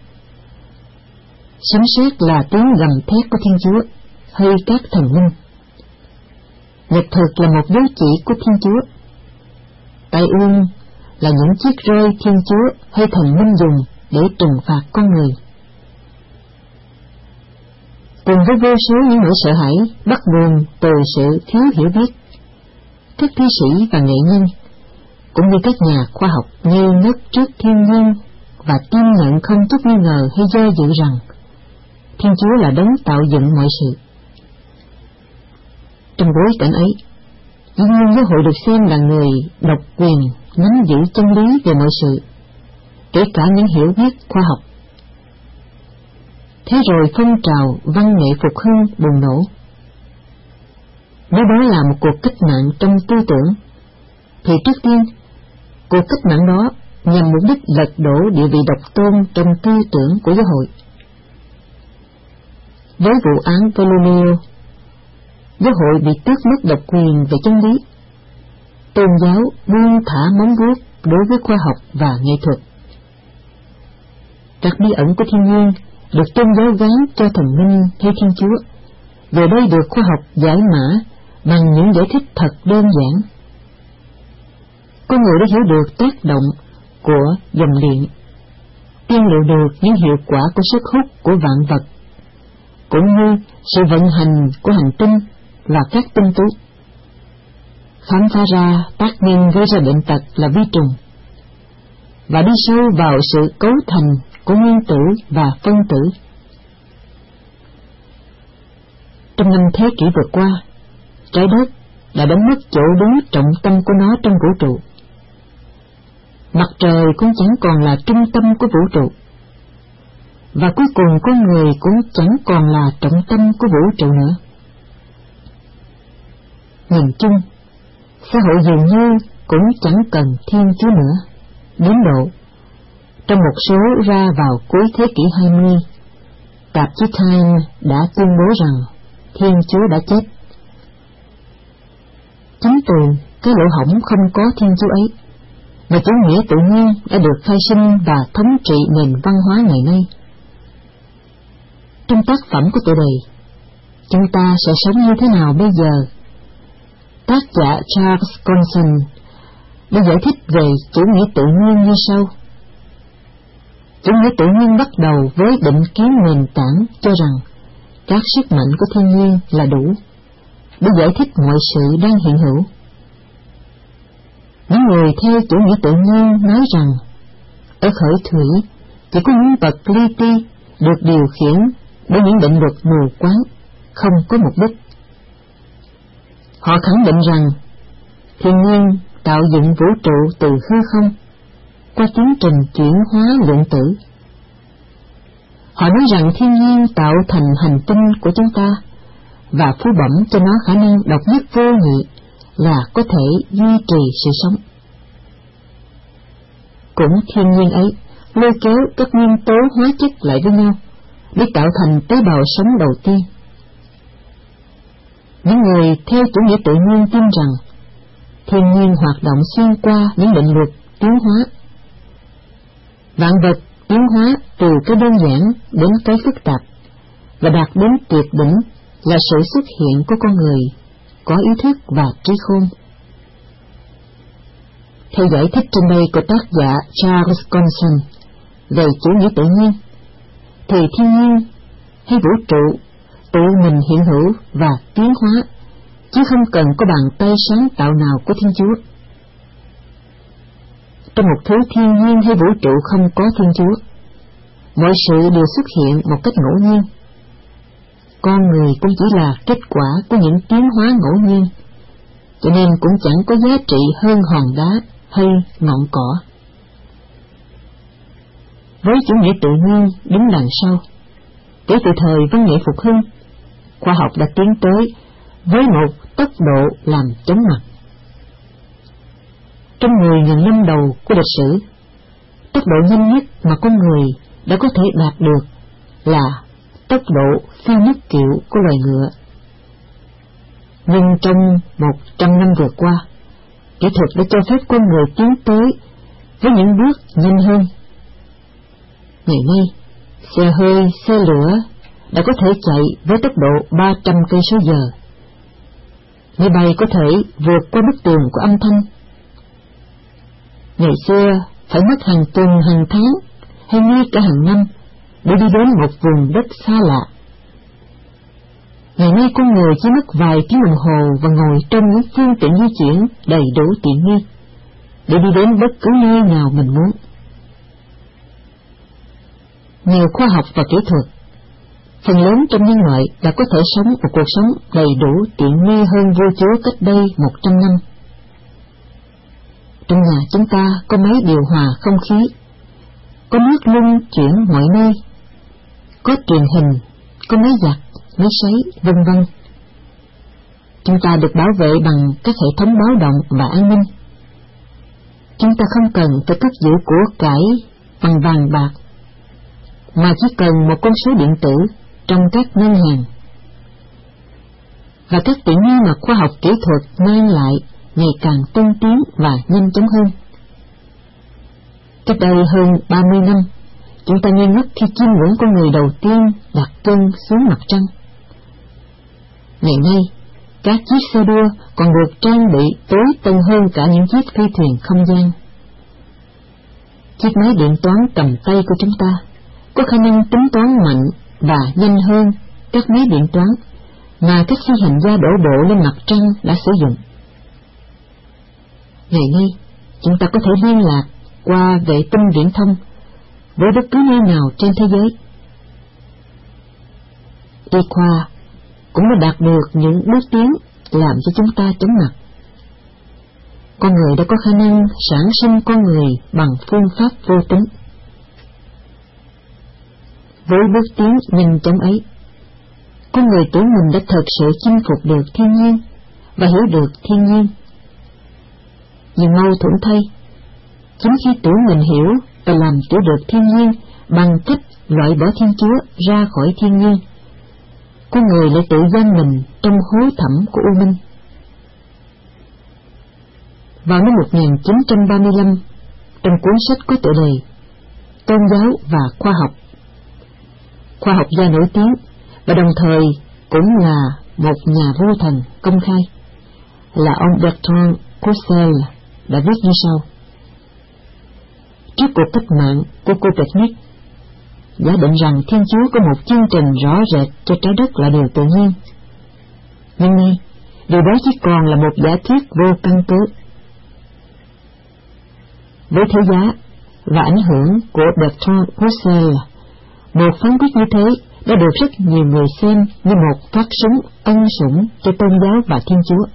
Sấm sét là tiếng gầm thét của Thiên Chúa hay các thần linh. Nhật thực là một dấu chỉ của Thiên Chúa. Tai ương là những chiếc roi Thiên Chúa hay thần linh dùng để trừng phạt con người. Cùng với vô số những nỗi sợ hãi bắt nguồn từ sự thiếu hiểu biết, các thi sĩ và nghệ nhân cũng như các nhà khoa học ngây ngất trước thiên nhiên và tin nhận không chút nghi ngờ hay do dự rằng Thiên Chúa là đấng tạo dựng mọi sự, Trong bối cảnh ấy, dĩ nhiên giáo hội được xem là người độc quyền nắm giữ chân lý về mọi sự, kể cả những hiểu biết khoa học. Thế rồi phong trào văn nghệ phục hưng bùng nổ. Nếu đó là một cuộc cách mạng trong tư tưởng, thì trước tiên, cuộc cách mạng đó nhằm mục đích lật đổ địa vị độc tôn trong tư tưởng của giáo hội. Với vụ án Ptolemy, giáo hội bị tước mất độc quyền về chân lý. Tôn giáo buông thả móng vuốt đối với khoa học và nghệ thuật. Các bí ẩn của thiên nhiên được tôn giáo gán cho thần minh hay Thiên Chúa, giờ đây được khoa học giải mã bằng những giải thích thật đơn giản. Con người đã hiểu được tác động của dòng điện, tiên liệu được những hiệu quả của sức hút của vạn vật, cũng như sự vận hành của hành tinh và các tinh tú. Khám phá ra tác nhân gây ra bệnh tật là vi trùng, và đi sâu vào sự cấu thành của nguyên tử và phân tử. Trong 5 thế kỷ vừa qua, trái đất đã đánh mất chỗ đứng trọng tâm của nó trong vũ trụ. Mặt trời cũng chẳng còn là trung tâm của vũ trụ, và cuối cùng con người cũng chẳng còn là trọng tâm của vũ trụ nữa. Nhìn chung, xã hội dường như cũng chẳng cần Thiên Chúa nữa, đến độ trong một số ra vào cuối thế kỷ 20, tạp chí Time đã tuyên bố rằng Thiên Chúa đã chết. Chính từ cái lỗ hổng không có Thiên Chúa ấy mà chủ nghĩa tự nhiên đã được khai sinh và thống trị nền văn hóa ngày nay. Trong tác phẩm của tựa đề Chúng ta sẽ sống như thế nào bây giờ, tác giả Charles Colson đã giải thích về chủ nghĩa tự nhiên như sau. Chủ nghĩa tự nhiên bắt đầu với định kiến nền tảng cho rằng các sức mạnh của thiên nhiên là đủ để giải thích mọi sự đang hiện hữu. Những người theo chủ nghĩa tự nhiên nói rằng ở khởi thủy chỉ có những vật li ti được điều khiển bởi những định luật mù quáng, không có mục đích. Họ khẳng định rằng thiên nhiên tạo dựng vũ trụ từ hư không qua tiến trình chuyển hóa lượng tử. Họ nói rằng thiên nhiên tạo thành hành tinh của chúng ta và phú bẩm cho nó khả năng độc nhất vô nhị là có thể duy trì sự sống. Cũng thiên nhiên ấy lôi kéo các nguyên tố hóa chất lại với nhau để tạo thành tế bào sống đầu tiên. Những người theo chủ nghĩa tự nhiên tin rằng thiên nhiên hoạt động xuyên qua những định luật tiến hóa. Vạn vật tiến hóa từ cái đơn giản đến cái phức tạp và đạt đến tuyệt đỉnh là sự xuất hiện của con người có ý thức và trí khôn. Theo giải thích trên đây của tác giả Charles Colson về chủ nghĩa tự nhiên, thì thiên nhiên hay vũ trụ tự mình hiện hữu và tiến hóa, chứ không cần có bàn tay sáng tạo nào của Thiên Chúa. Trong một thứ thiên nhiên hay vũ trụ không có Thiên Chúa, mọi sự đều xuất hiện một cách ngẫu nhiên. Con người cũng chỉ là kết quả của những tiến hóa ngẫu nhiên, cho nên cũng chẳng có giá trị hơn hòn đá hay ngọn cỏ. Với chủ nghĩa tự nhiên đứng đằng sau, kể từ thời văn nghệ phục hưng, khoa học đã tiến tới với một tốc độ làm chóng mặt. Trong 10.000 năm đầu của lịch sử, tốc độ nhanh nhất mà con người đã có thể đạt được là tốc độ phi nước kiệu của loài ngựa. Nhưng trong 100 năm vừa qua, kỹ thuật đã cho phép con người tiến tới với những bước nhanh hơn. Ngày nay, xe hơi, xe lửa đã có thể chạy với tốc độ 300 cây số giờ. Máy bay có thể vượt qua bức tường của âm thanh. Ngày xưa phải mất hàng tuần, hàng tháng hay ngay cả hàng năm để đi đến một vùng đất xa lạ. Ngày nay con người chỉ mất vài tiếng đồng hồ và ngồi trong những phương tiện di chuyển đầy đủ tiện nghi để đi đến bất cứ nơi nào mình muốn. Nhờ khoa học và kỹ thuật, phần lớn trong nhân loại đã có thể sống một cuộc sống đầy đủ tiện nghi hơn vua chúa cách đây 100 năm. Trong nhà chúng ta có máy điều hòa không khí, có nước luân chuyển mọi nơi, có truyền hình, có máy giặt, máy sấy, vân vân. Chúng ta được bảo vệ bằng các hệ thống báo động và an ninh. Chúng ta không cần phải cất giữ của cải bằng vàng bạc, mà chỉ cần một con số điện tử trong các ngân hàng. Và các tiện nghi mà khoa học kỹ thuật mang lại ngày càng tân tiến và nhanh chóng hơn. Cách đây hơn 30 năm, chúng ta ngây ngất khi chiêm ngưỡng con người đầu tiên đặt chân xuống mặt trăng. Ngày nay, các chiếc xe đua còn được trang bị tối tân hơn cả những chiếc phi thuyền không gian. Chiếc máy điện toán cầm tay của chúng ta có khả năng tính toán mạnh và nhanh hơn các máy điện toán mà các phi hành gia đổ bộ lên mặt trăng đã sử dụng. Ngày nay, chúng ta có thể liên lạc qua vệ tinh viễn thông với bất cứ nơi nào trên thế giới. Y khoa cũng đã đạt được những bước tiến làm cho chúng ta chóng mặt. Con người đã có khả năng sản sinh con người bằng phương pháp vô tính. Với bước tiến nhanh chóng ấy, con người tưởng mình đã thật sự chinh phục được thiên nhiên và hiểu được thiên nhiên. Nhưng mâu thuẫn thay, chính khi tưởng mình hiểu và làm chủ được thiên nhiên bằng cách loại bỏ Thiên Chúa ra khỏi thiên nhiên, con người lại tự giam mình trong hố thẳm của u minh. Vào năm 1935, trong cuốn sách có tựa đề Tôn giáo và khoa học gia nổi tiếng và đồng thời cũng là một nhà vô thần công khai là ông Bertrand Russell đã viết như sau: trước cuộc cách mạng của Copernic, giả định rằng Thiên Chúa có một chương trình rõ rệt cho trái đất là điều tự nhiên. Nhưng nay, điều đó chỉ còn là một giả thuyết vô căn cứ. Với thế giá và ảnh hưởng của Bertrand Russell, một phán quyết như thế đã được rất nhiều người xem như một phát súng ân sủng cho tôn giáo và Thiên Chúa.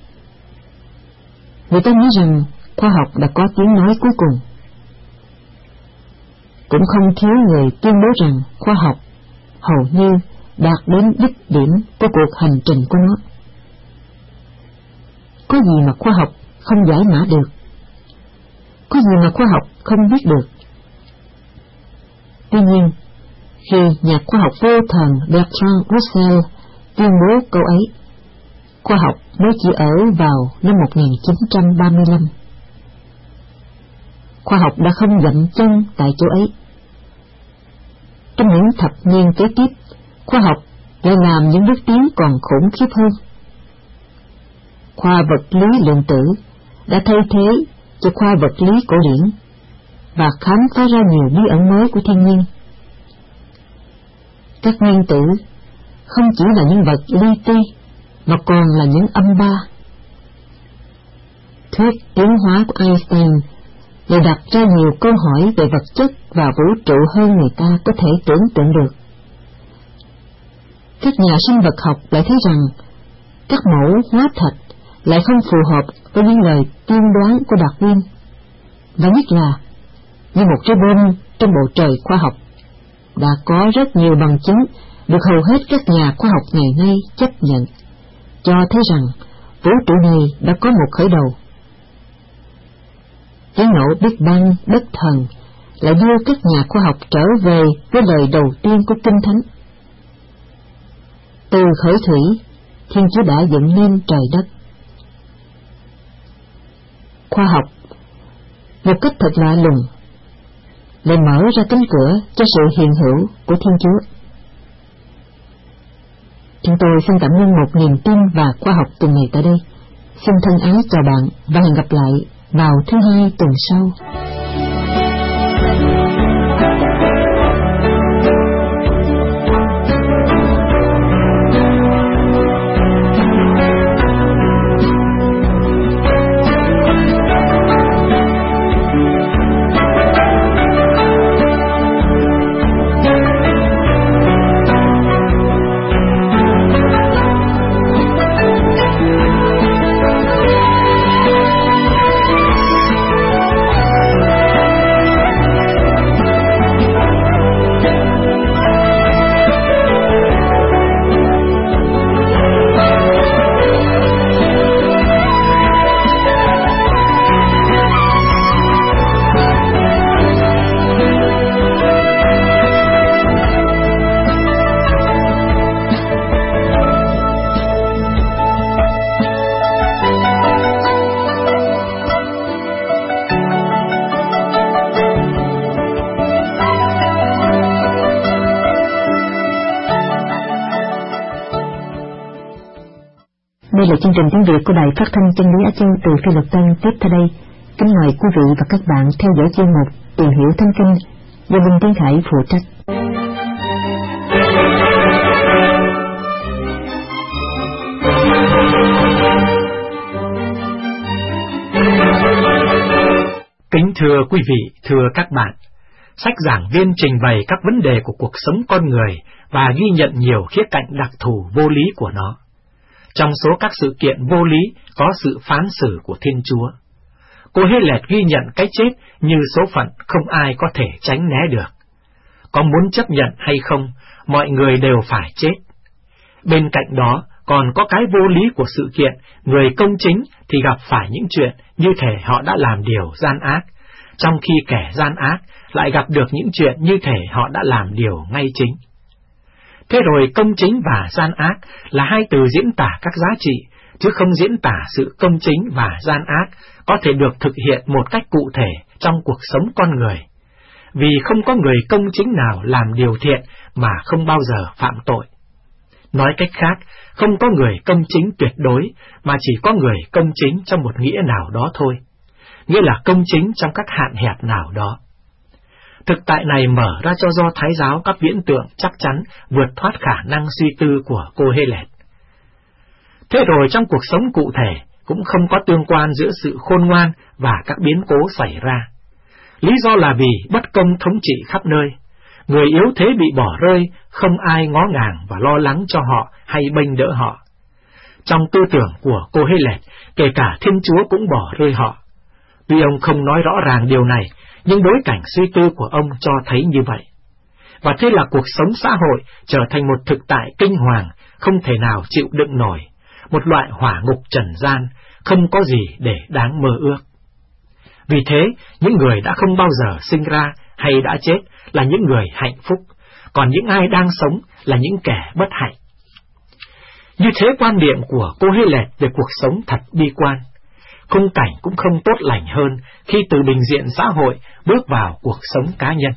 Người ta nghĩ rằng khoa học đã có tiếng nói cuối cùng. Cũng không thiếu người tuyên bố rằng khoa học hầu như đạt đến đích điểm của cuộc hành trình của nó. Có gì mà khoa học không giải mã được? Có gì mà khoa học không biết được? Tuy nhiên, khi nhà khoa học vô thần Bertrand Russell tuyên bố câu ấy, khoa học mới chỉ ở vào năm 1935. Khoa học đã không dậm chân tại chỗ ấy. Trong những thập niên kế tiếp, khoa học lại làm những bước tiến còn khủng khiếp hơn. Khoa vật lý lượng tử đã thay thế cho khoa vật lý cổ điển và khám phá ra nhiều bí ẩn mới của thiên nhiên. Các nguyên tử không chỉ là những vật li ti mà còn là những âm ba. Thuyết tiến hóa của Einstein lại đặt ra nhiều câu hỏi về vật chất và vũ trụ hơn người ta có thể tưởng tượng được. Các nhà sinh vật học lại thấy rằng các mẫu hóa thạch lại không phù hợp với những lời tiên đoán của Darwin, và nhất là như một trái bom trong bầu trời khoa học. Đã có rất nhiều bằng chứng được hầu hết các nhà khoa học ngày nay chấp nhận, cho thấy rằng vũ trụ này đã có một khởi đầu. Tiếng nổ Big Bang bất thần lại đưa các nhà khoa học trở về với lời đầu tiên của Kinh Thánh. Từ khởi thủy, Thiên Chúa đã dựng nên trời đất. Khoa học, một cách thật lạ lùng, lại mở ra cánh cửa cho sự hiện hữu của Thiên Chúa. Chúng tôi xin cảm ơn một niềm tin và khoa học tuần này tại đây. Xin thân ái chào bạn và hẹn gặp lại vào thứ Hai tuần sau. Đây là chương trình tiếng Việt của Đài Phát thanh Chân lý Á Châu từ Phi Luật Tân tiếp theo đây. Kính mời quý vị và các bạn theo dõi chuyên mục Tìm hiểu Thánh Kinh do Linh Tiến Khải phụ trách. Kính thưa quý vị, thưa các bạn, sách giảng viên trình bày các vấn đề của cuộc sống con người và ghi nhận nhiều khía cạnh đặc thù vô lý của nó. Trong số các sự kiện vô lý có sự phán xử của Thiên Chúa. Cô Hê-lẹt ghi nhận cái chết như số phận không ai có thể tránh né được. Có muốn chấp nhận hay không, mọi người đều phải chết. Bên cạnh đó, còn có cái vô lý của sự kiện, người công chính thì gặp phải những chuyện như thể họ đã làm điều gian ác, trong khi kẻ gian ác lại gặp được những chuyện như thể họ đã làm điều ngay chính. Thế rồi công chính và gian ác là hai từ diễn tả các giá trị, chứ không diễn tả sự công chính và gian ác có thể được thực hiện một cách cụ thể trong cuộc sống con người. Vì không có người công chính nào làm điều thiện mà không bao giờ phạm tội. Nói cách khác, không có người công chính tuyệt đối, mà chỉ có người công chính trong một nghĩa nào đó thôi, nghĩa là công chính trong các hạn hẹp nào đó. Thực tại này mở ra cho Do Thái giáo các viễn tượng chắc chắn vượt thoát khả năng suy tư của cô Hê-lẹt. Thế rồi trong cuộc sống cụ thể cũng không có tương quan giữa sự khôn ngoan và các biến cố xảy ra. Lý do là vì bất công thống trị khắp nơi, người yếu thế bị bỏ rơi, không ai ngó ngàng và lo lắng cho họ hay bênh đỡ họ. Trong tư tưởng của cô Hê-lẹt, kể cả Thiên Chúa cũng bỏ rơi họ. Tuy ông không nói rõ ràng điều này, nhưng bối cảnh suy tư của ông cho thấy như vậy. Và thế là cuộc sống xã hội trở thành một thực tại kinh hoàng, không thể nào chịu đựng nổi, một loại hỏa ngục trần gian, không có gì để đáng mơ ước. Vì thế, những người đã không bao giờ sinh ra hay đã chết là những người hạnh phúc, còn những ai đang sống là những kẻ bất hạnh. Như thế quan điểm của cô Hê-lẹt về cuộc sống thật bi quan. Khung cảnh cũng không tốt lành hơn khi từ bình diện xã hội bước vào cuộc sống cá nhân.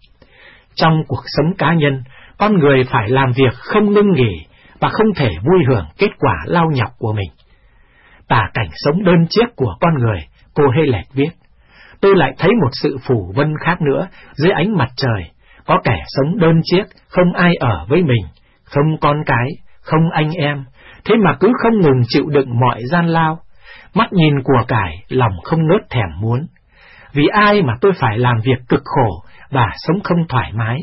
Trong cuộc sống cá nhân, con người phải làm việc không ngưng nghỉ và không thể vui hưởng kết quả lao nhọc của mình. Tả cảnh sống đơn chiếc của con người, cô Hê-lẹt viết, tôi lại thấy một sự phủ vân khác nữa dưới ánh mặt trời, có kẻ sống đơn chiếc, không ai ở với mình, không con cái, không anh em, thế mà cứ không ngừng chịu đựng mọi gian lao, mắt nhìn của cải, lòng không ngớt thèm muốn. Vì ai mà tôi phải làm việc cực khổ và sống không thoải mái?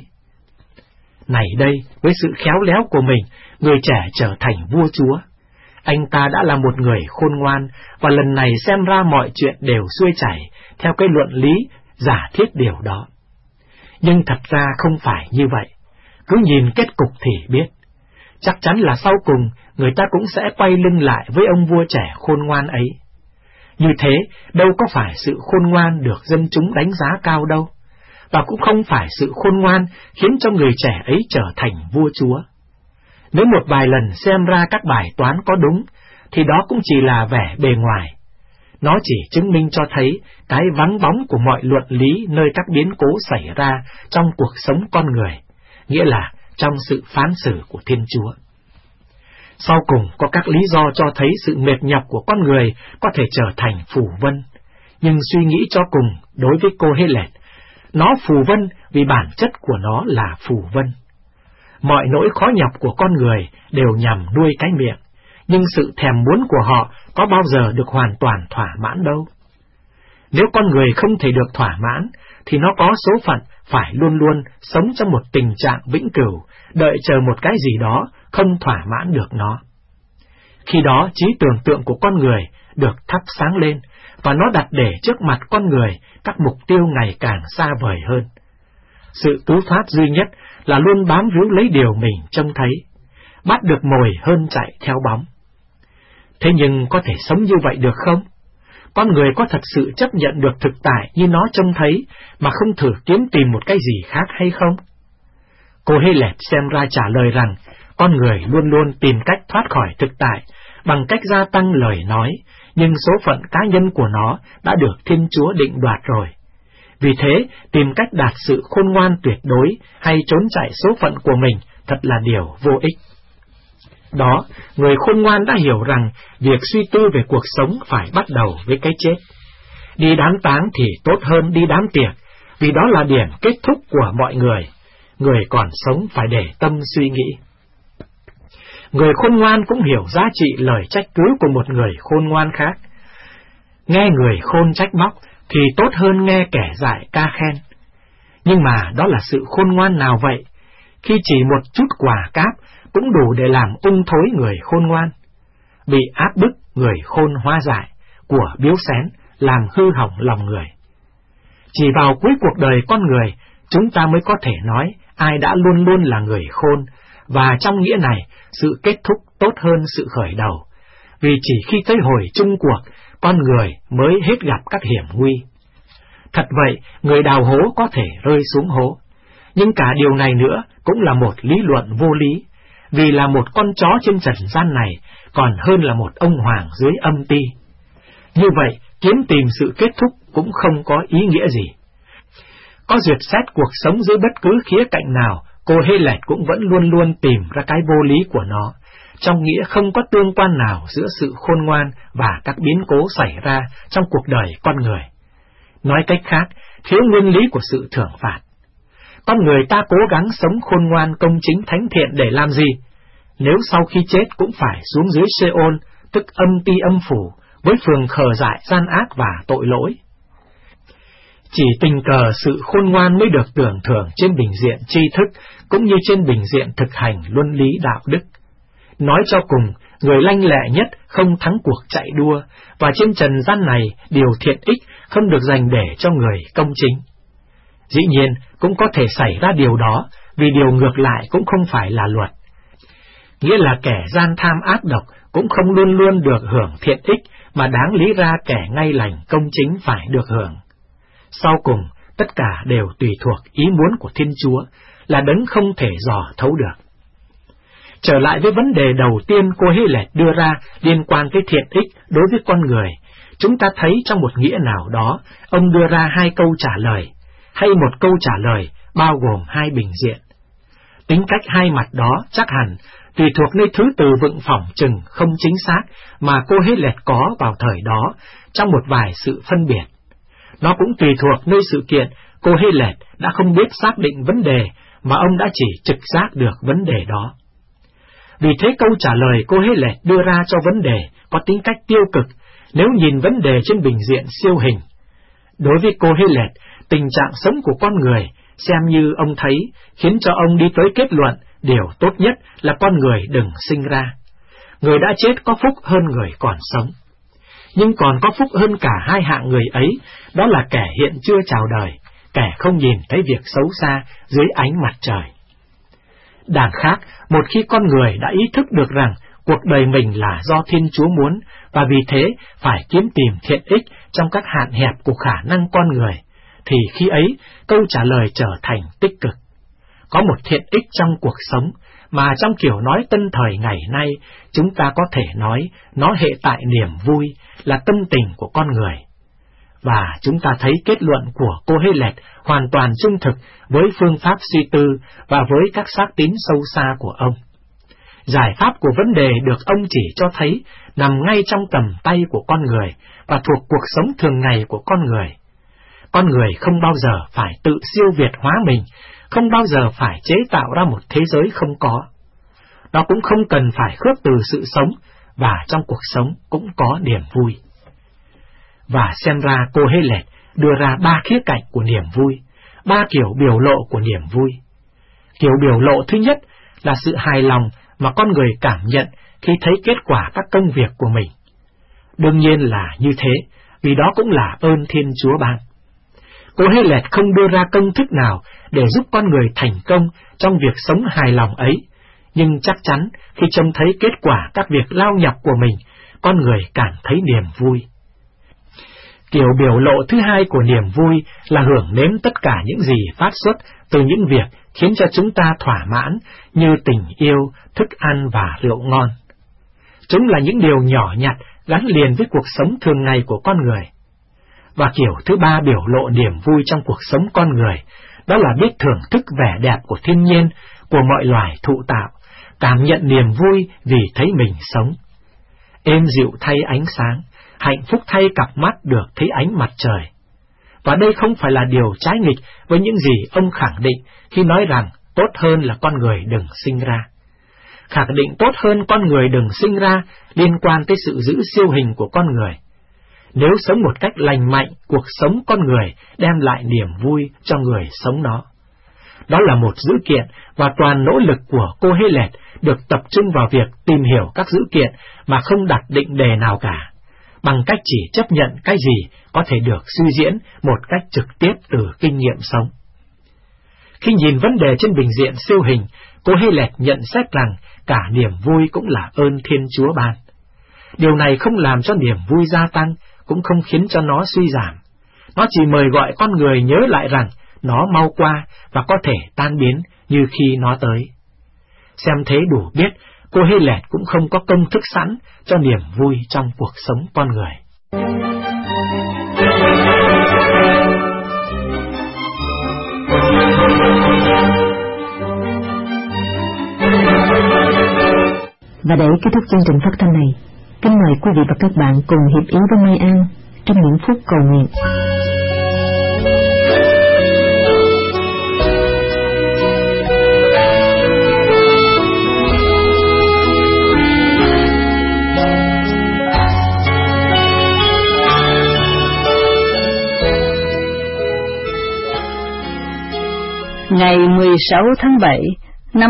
Này đây, với sự khéo léo của mình, người trẻ trở thành vua chúa. Anh ta đã là một người khôn ngoan, và lần này xem ra mọi chuyện đều xuôi chảy, theo cái luận lý, giả thiết điều đó. Nhưng thật ra không phải như vậy. Cứ nhìn kết cục thì biết. Chắc chắn là sau cùng, người ta cũng sẽ quay lưng lại với ông vua trẻ khôn ngoan ấy. Như thế, đâu có phải sự khôn ngoan được dân chúng đánh giá cao đâu, và cũng không phải sự khôn ngoan khiến cho người trẻ ấy trở thành vua chúa. Nếu một vài lần xem ra các bài toán có đúng, thì đó cũng chỉ là vẻ bề ngoài. Nó chỉ chứng minh cho thấy cái vắng bóng của mọi luận lý nơi các biến cố xảy ra trong cuộc sống con người, nghĩa là trong sự phán xử của Thiên Chúa. Sau cùng có các lý do cho thấy sự mệt nhọc của con người có thể trở thành phù vân, nhưng suy nghĩ cho cùng đối với cô Hê-lẹt, nó phù vân vì bản chất của nó là phù vân. Mọi nỗi khó nhọc của con người đều nhằm nuôi cái miệng, nhưng sự thèm muốn của họ có bao giờ được hoàn toàn thỏa mãn đâu. Nếu con người không thể được thỏa mãn, thì nó có số phận phải luôn luôn sống trong một tình trạng vĩnh cửu, đợi chờ một cái gì đó không thỏa mãn được nó. Khi đó trí tưởng tượng của con người được thắp sáng lên, và nó đặt để trước mặt con người các mục tiêu ngày càng xa vời hơn. Sự cứu thoát duy nhất là luôn bám víu lấy điều mình trông thấy, bắt được mồi hơn chạy theo bóng. Thế nhưng có thể sống như vậy được không? Con người có thật sự chấp nhận được thực tại như nó trông thấy mà không thử kiếm tìm một cái gì khác hay không? Cô Hê-lẹt xem ra trả lời rằng con người luôn luôn tìm cách thoát khỏi thực tại bằng cách gia tăng lời nói, nhưng số phận cá nhân của nó đã được Thiên Chúa định đoạt rồi. Vì thế, tìm cách đạt sự khôn ngoan tuyệt đối hay trốn chạy số phận của mình thật là điều vô ích. đó, người khôn ngoan đã hiểu rằng việc suy tư về cuộc sống phải bắt đầu với cái chết. Đi đám táng thì tốt hơn đi đám tiệc, vì đó là điểm kết thúc của mọi người. Người còn sống phải để tâm suy nghĩ. Người khôn ngoan cũng hiểu giá trị lời trách cứ của một người khôn ngoan khác. Nghe người khôn trách móc thì tốt hơn nghe kẻ dại ca khen. Nhưng mà đó là sự khôn ngoan nào vậy, khi chỉ một chút quả cáp cũng đủ để làm ung thối người khôn ngoan? Bị áp bức người khôn hóa dại, của biếu xén làm hư hỏng lòng người. Chỉ vào cuối cuộc đời con người, chúng ta mới có thể nói ai đã luôn luôn là người khôn, và trong nghĩa này, sự kết thúc tốt hơn sự khởi đầu, vì chỉ khi tới hồi chung cuộc, con người mới hết gặp các hiểm nguy. Thật vậy, người đào hố có thể rơi xuống hố, nhưng cả điều này nữa cũng là một lý luận vô lý, vì là một con chó trên trần gian này còn hơn là một ông hoàng dưới âm ti. Như vậy, kiếm tìm sự kết thúc cũng không có ý nghĩa gì. Có duyệt xét cuộc sống dưới bất cứ khía cạnh nào, cô Hê-lẹt cũng vẫn luôn luôn tìm ra cái vô lý của nó, trong nghĩa không có tương quan nào giữa sự khôn ngoan và các biến cố xảy ra trong cuộc đời con người. Nói cách khác, thiếu nguyên lý của sự thưởng phạt. Con người ta cố gắng sống khôn ngoan công chính thánh thiện để làm gì, nếu sau khi chết cũng phải xuống dưới Sheol, tức âm ti âm phủ, với phường khờ dại gian ác và tội lỗi. Chỉ tình cờ sự khôn ngoan mới được tưởng thưởng trên bình diện tri thức, cũng như trên bình diện thực hành luân lý đạo đức. Nói cho cùng, người lanh lẹ nhất không thắng cuộc chạy đua, và trên trần gian này điều thiện ích không được dành để cho người công chính. Dĩ nhiên, cũng có thể xảy ra điều đó, vì điều ngược lại cũng không phải là luật. Nghĩa là kẻ gian tham ác độc cũng không luôn luôn được hưởng thiện ích, mà đáng lý ra kẻ ngay lành công chính phải được hưởng. Sau cùng, tất cả đều tùy thuộc ý muốn của Thiên Chúa, là đấng không thể dò thấu được. Trở lại với vấn đề đầu tiên cô Hê-lẹt đưa ra liên quan tới thiện ích đối với con người, chúng ta thấy trong một nghĩa nào đó, ông đưa ra hai câu trả lời, hay một câu trả lời bao gồm hai bình diện. Tính cách hai mặt đó chắc hẳn tùy thuộc nơi thứ từ vựng phỏng chừng không chính xác mà cô Hê-lẹt có vào thời đó trong một vài sự phân biệt. Nó cũng tùy thuộc nơi sự kiện cô Hê-lẹt đã không biết xác định vấn đề mà ông đã chỉ trực giác được vấn đề đó. Vì thế câu trả lời cô Hê-lẹt đưa ra cho vấn đề có tính cách tiêu cực nếu nhìn vấn đề trên bình diện siêu hình. Đối với cô Hê-lẹt, tình trạng sống của con người, xem như ông thấy, khiến cho ông đi tới kết luận điều tốt nhất là con người đừng sinh ra. Người đã chết có phúc hơn người còn sống. Nhưng còn có phúc hơn cả hai hạng người ấy, đó là kẻ hiện chưa chào đời, kẻ không nhìn thấy việc xấu xa dưới ánh mặt trời. Đằng khác, một khi con người đã ý thức được rằng cuộc đời mình là do Thiên Chúa muốn, và vì thế phải kiếm tìm thiện ích trong các hạn hẹp của khả năng con người, thì khi ấy câu trả lời trở thành tích cực. Có một thiện ích trong cuộc sống, mà trong kiểu nói tân thời ngày nay, chúng ta có thể nói nó hệ tại niềm vui, là tâm tình của con người. Và chúng ta thấy kết luận của cô Hê-lẹt hoàn toàn trung thực với phương pháp suy tư và với các xác tín sâu xa của ông. Giải pháp của vấn đề được ông chỉ cho thấy nằm ngay trong tầm tay của con người và thuộc cuộc sống thường ngày của con người. Con người không bao giờ phải tự siêu việt hóa mình, không bao giờ phải chế tạo ra một thế giới không có. Nó cũng không cần phải khước từ sự sống, và trong cuộc sống cũng có niềm vui. Và xem ra cô Hê-lẹt đưa ra ba khía cạnh của niềm vui, ba kiểu biểu lộ của niềm vui. Kiểu biểu lộ thứ nhất là sự hài lòng mà con người cảm nhận khi thấy kết quả các công việc của mình. Đương nhiên là như thế, vì đó cũng là ơn Thiên Chúa ban. Cô Hê-lẹt không đưa ra công thức nào để giúp con người thành công trong việc sống hài lòng ấy, nhưng chắc chắn khi trông thấy kết quả các việc lao nhọc của mình, con người cảm thấy niềm vui. Kiểu biểu lộ thứ hai của niềm vui là hưởng nếm tất cả những gì phát xuất từ những việc khiến cho chúng ta thỏa mãn, như tình yêu, thức ăn và rượu ngon. Chúng là những điều nhỏ nhặt gắn liền với cuộc sống thường ngày của con người. Và kiểu thứ ba biểu lộ niềm vui trong cuộc sống con người, đó là biết thưởng thức vẻ đẹp của thiên nhiên, của mọi loài thụ tạo, cảm nhận niềm vui vì thấy mình sống. Êm dịu thay ánh sáng, hạnh phúc thay cặp mắt được thấy ánh mặt trời. Và đây không phải là điều trái nghịch với những gì ông khẳng định khi nói rằng tốt hơn là con người đừng sinh ra. Khẳng định tốt hơn con người đừng sinh ra liên quan tới sự giữ siêu hình của con người. Nếu sống một cách lành mạnh, cuộc sống con người đem lại niềm vui cho người sống nó. Đó là một dữ kiện, và toàn nỗ lực của cô Hê-lẹt được tập trung vào việc tìm hiểu các dữ kiện mà không đặt định đề nào cả, bằng cách chỉ chấp nhận cái gì có thể được suy diễn một cách trực tiếp từ kinh nghiệm sống. Khi nhìn vấn đề trên bình diện siêu hình, cô Hê-lẹt nhận xét rằng cả niềm vui cũng là ơn Thiên Chúa ban. Điều này không làm cho niềm vui gia tăng, cũng không khiến cho nó suy giảm. Nó chỉ mời gọi con người nhớ lại rằng nó mau qua và có thể tan biến như khi nó tới. Xem thế đủ biết, cô Hê-lẹt cũng không có công thức sẵn cho niềm vui trong cuộc sống con người. Và để kết thúc chương trình phát thanh này, kính mời quý vị và các bạn cùng hiệp yếu với Mai An trong những phút cầu nguyện. Ngày 16 tháng 7 năm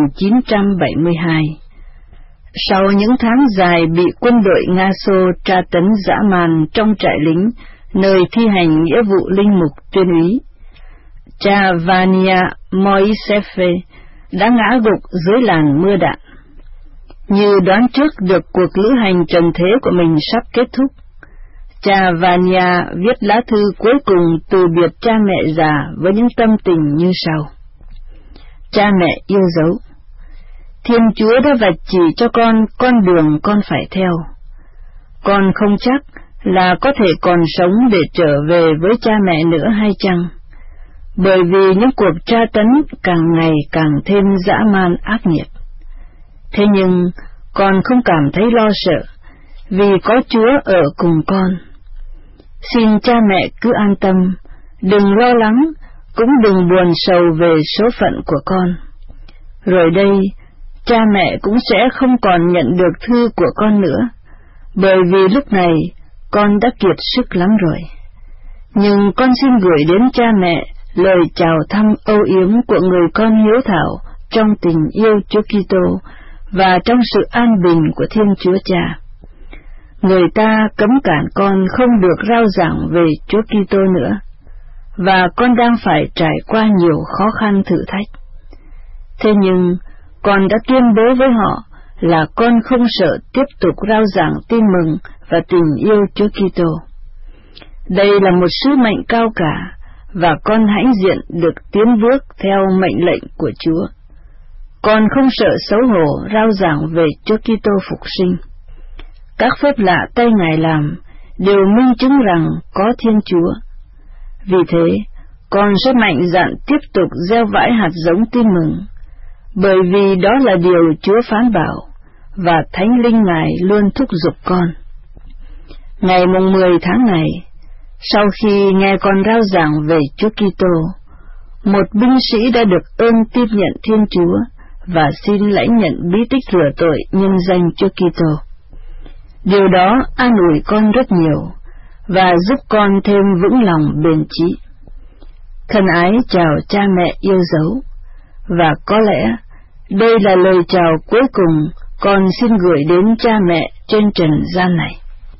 1972, sau những tháng dài bị quân đội Nga Xô tra tấn dã man trong trại lính nơi thi hành nghĩa vụ linh mục tuyên úy, cha Vania Moisefe đã ngã gục dưới làn mưa đạn. Như đoán trước được cuộc lữ hành trần thế của mình sắp kết thúc, cha Vania viết lá thư cuối cùng từ biệt cha mẹ già với những tâm tình như sau: Cha mẹ yêu dấu, Thiên Chúa đã vạch chỉ cho con đường con phải theo. Con không chắc là có thể còn sống để trở về với cha mẹ nữa hay chăng, bởi vì những cuộc tra tấn càng ngày càng thêm dã man ác nghiệt. Thế nhưng con không cảm thấy lo sợ, vì có Chúa ở cùng con. Xin cha mẹ cứ an tâm, đừng lo lắng, cũng đừng buồn sầu về số phận của con. Rồi đây, cha mẹ cũng sẽ không còn nhận được thư của con nữa, bởi vì lúc này con đã kiệt sức lắm rồi. Nhưng con xin gửi đến cha mẹ lời chào thăm âu yếm của người con hiếu thảo trong tình yêu Chúa Kitô và trong sự an bình của Thiên Chúa Cha. Người ta cấm cản con không được rao giảng về Chúa Kitô nữa, và con đang phải trải qua nhiều khó khăn thử thách. Thế nhưng, con đã tuyên bố với họ là con không sợ tiếp tục rao giảng tin mừng và tình yêu Chúa Kitô. Đây là một sứ mệnh cao cả, và con hãnh diện được tiến bước theo mệnh lệnh của Chúa. Con không sợ xấu hổ rao giảng về Chúa Kitô phục sinh. Các phép lạ tay Ngài làm đều minh chứng rằng có Thiên Chúa. Vì thế, con sẽ mạnh dạn tiếp tục gieo vãi hạt giống tin mừng, bởi vì đó là điều Chúa phán bảo, và Thánh Linh Ngài luôn thúc giục con. Ngày mùng 10 tháng này, sau khi nghe con rao giảng về Chúa Kitô, một binh sĩ đã được ơn tiếp nhận Thiên Chúa và xin lãnh nhận bí tích rửa tội nhân danh Chúa Kitô. Điều đó an ủi con rất nhiều và giúp con thêm vững lòng bền chí. Thân ái chào cha mẹ yêu dấu, và có lẽ đây là lời chào cuối cùng con xin gửi đến cha mẹ trên trần gian này.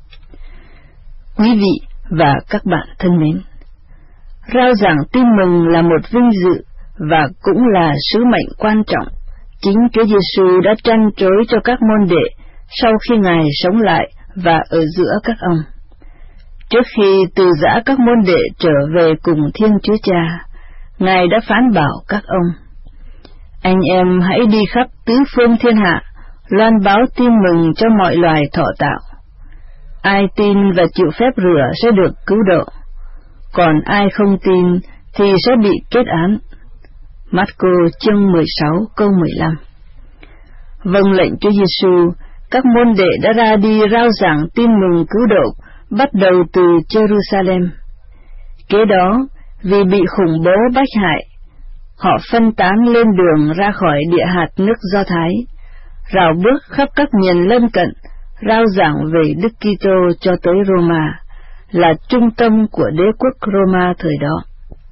Quý vị và các bạn thân mến, rao giảng tin mừng là một vinh dự và cũng là sứ mệnh quan trọng chính Chúa Giêsu đã trăn trối cho các môn đệ sau khi Ngài sống lại và ở giữa các ông. Trước khi từ giã các môn đệ trở về cùng Thiên Chúa Cha, Ngài đã phán bảo các ông: Anh em hãy đi khắp tứ phương thiên hạ, loan báo tin mừng cho mọi loài thọ tạo. Ai tin và chịu phép rửa sẽ được cứu độ, còn ai không tin thì sẽ bị kết án. Mát-cô chương 16 câu 15. Vâng lệnh Chúa Giêsu, các môn đệ đã ra đi rao giảng tin mừng cứu độ, bắt đầu từ Jerusalem. Kế đó, vì bị khủng bố bách hại, họ phân tán lên đường ra khỏi địa hạt nước Do Thái, rào bước khắp các miền lân cận, rao giảng về Đức Kitô cho tới Roma, là trung tâm của đế quốc Roma thời đó.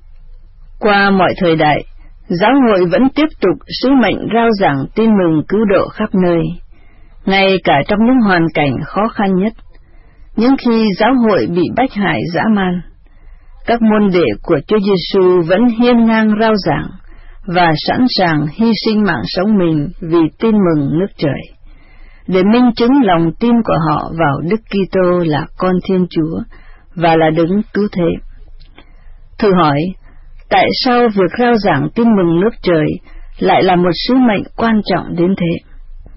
Qua mọi thời đại, giáo hội vẫn tiếp tục sứ mệnh rao giảng tin mừng cứu độ khắp nơi, ngay cả trong những hoàn cảnh khó khăn nhất. Những khi giáo hội bị bách hại dã man, các môn đệ của Chúa Giêsu vẫn hiên ngang rao giảng và sẵn sàng hy sinh mạng sống mình vì tin mừng nước trời, để minh chứng lòng tin của họ vào Đức Kitô là con Thiên Chúa và là đấng cứu thế. Thử hỏi, tại sao việc rao giảng tin mừng nước trời lại là một sứ mệnh quan trọng đến thế?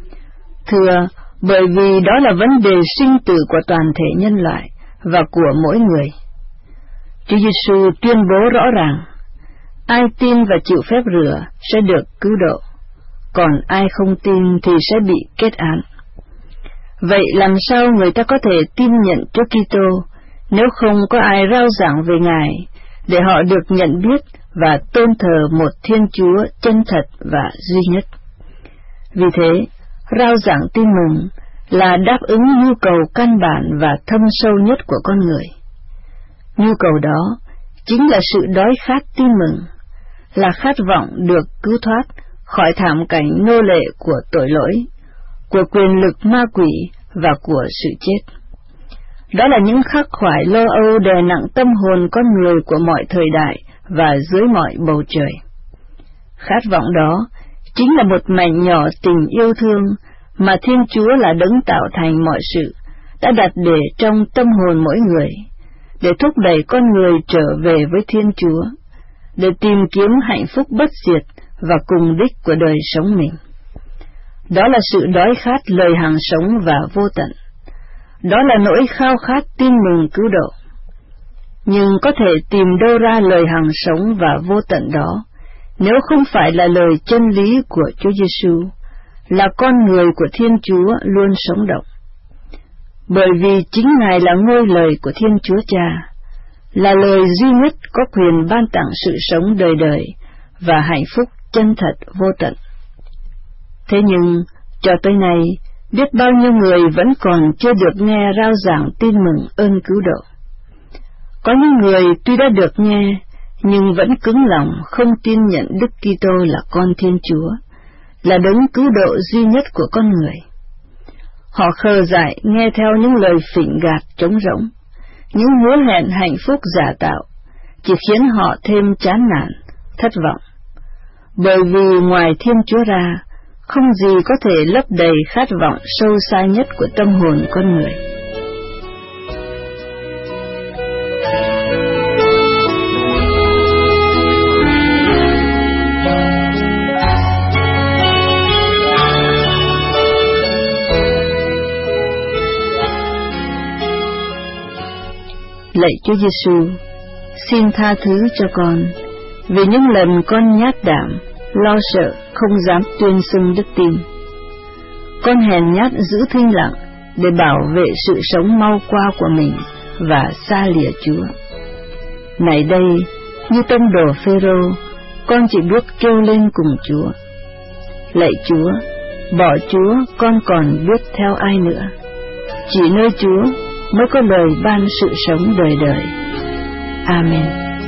Thưa, bởi vì đó là vấn đề sinh tử của toàn thể nhân loại và của mỗi người. Chúa Giêsu tuyên bố rõ ràng, ai tin và chịu phép rửa sẽ được cứu độ, còn ai không tin thì sẽ bị kết án. Vậy làm sao người ta có thể tin nhận Chúa Kitô nếu không có ai rao giảng về Ngài, để họ được nhận biết và tôn thờ một Thiên Chúa chân thật và duy nhất? Vì thế, rao giảng tin mừng là đáp ứng nhu cầu căn bản và thâm sâu nhất của con người. Nhu cầu đó chính là sự đói khát tin mừng, là khát vọng được cứu thoát khỏi thảm cảnh nô lệ của tội lỗi, của quyền lực ma quỷ và của sự chết. Đó là những khắc khoải lo âu đè nặng tâm hồn con người của mọi thời đại và dưới mọi bầu trời. Khát vọng đó chính là một mảnh nhỏ tình yêu thương mà Thiên Chúa là đấng tạo thành mọi sự đã đặt để trong tâm hồn mỗi người, để thúc đẩy con người trở về với Thiên Chúa, để tìm kiếm hạnh phúc bất diệt và cùng đích của đời sống mình. Đó là sự đói khát lời hằng sống và vô tận. Đó là nỗi khao khát tin mừng cứu độ. Nhưng có thể tìm đâu ra lời hằng sống và vô tận đó, nếu không phải là lời chân lý của Chúa Giêsu, là con người của Thiên Chúa luôn sống động. Bởi vì chính Ngài là ngôi lời của Thiên Chúa Cha, là lời duy nhất có quyền ban tặng sự sống đời đời và hạnh phúc chân thật vô tận. Thế nhưng, cho tới nay, biết bao nhiêu người vẫn còn chưa được nghe rao giảng tin mừng ơn cứu độ. Có những người tuy đã được nghe, nhưng vẫn cứng lòng không tin nhận Đức Kitô là con Thiên Chúa, là đấng cứu độ duy nhất của con người. Họ khờ dại nghe theo những lời phỉnh gạt trống rỗng, những hứa hẹn hạnh phúc giả tạo, chỉ khiến họ thêm chán nản, thất vọng. Bởi vì ngoài Thiên Chúa ra, không gì có thể lấp đầy khát vọng sâu xa nhất của tâm hồn con người. Lạy Chúa Giêsu, xin tha thứ cho con vì những lần con nhát đảm, lo sợ, không dám tuyên xưng đức tin. Con hèn nhát giữ thinh lặng để bảo vệ sự sống mau qua của mình và xa lìa Chúa. Này đây, như tông đồ Phêrô, con chỉ biết kêu lên cùng Chúa. Lạy Chúa, bỏ Chúa con còn biết theo ai nữa. Chỉ nơi Chúa mới có lời ban sự sống đời đời. Amen.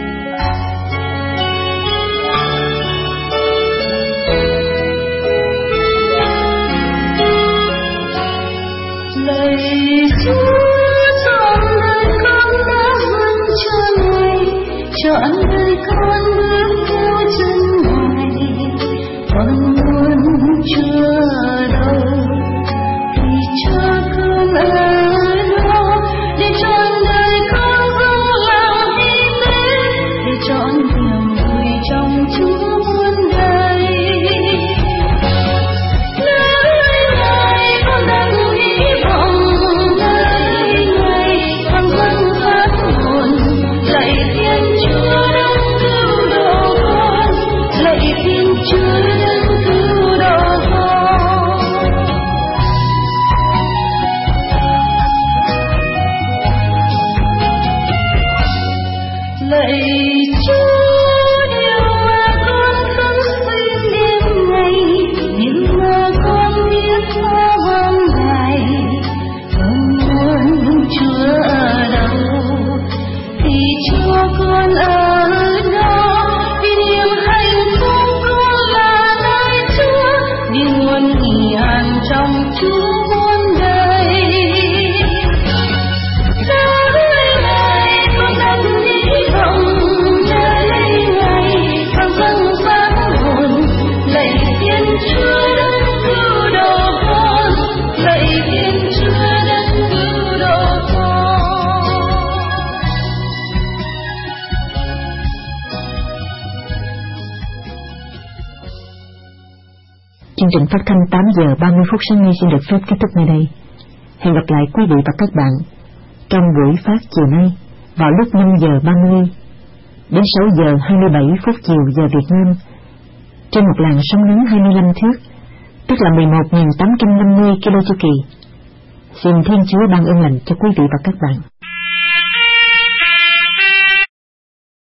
Lạy Chúa, trọn đời con đã vâng cho Ngài, trọn đời con bước theo chân Ngài. Con muốn Chúa ở đâu thì cho con ở đó, để trọn đời con vâng lòng đi đến. Chương trình phát thanh 8 giờ 30 phút sáng nay xin được phép kết thúc nơi đây. Hẹn gặp lại quý vị và các bạn trong buổi phát chiều nay vào lúc 5 giờ 30 đến 6 giờ 27 phút chiều giờ Việt Nam trên một làn sóng ngắn 25 thước, tức là 11.850 km chu kỳ. Xin Thiên Chúa ban ơn lành cho quý vị và các bạn.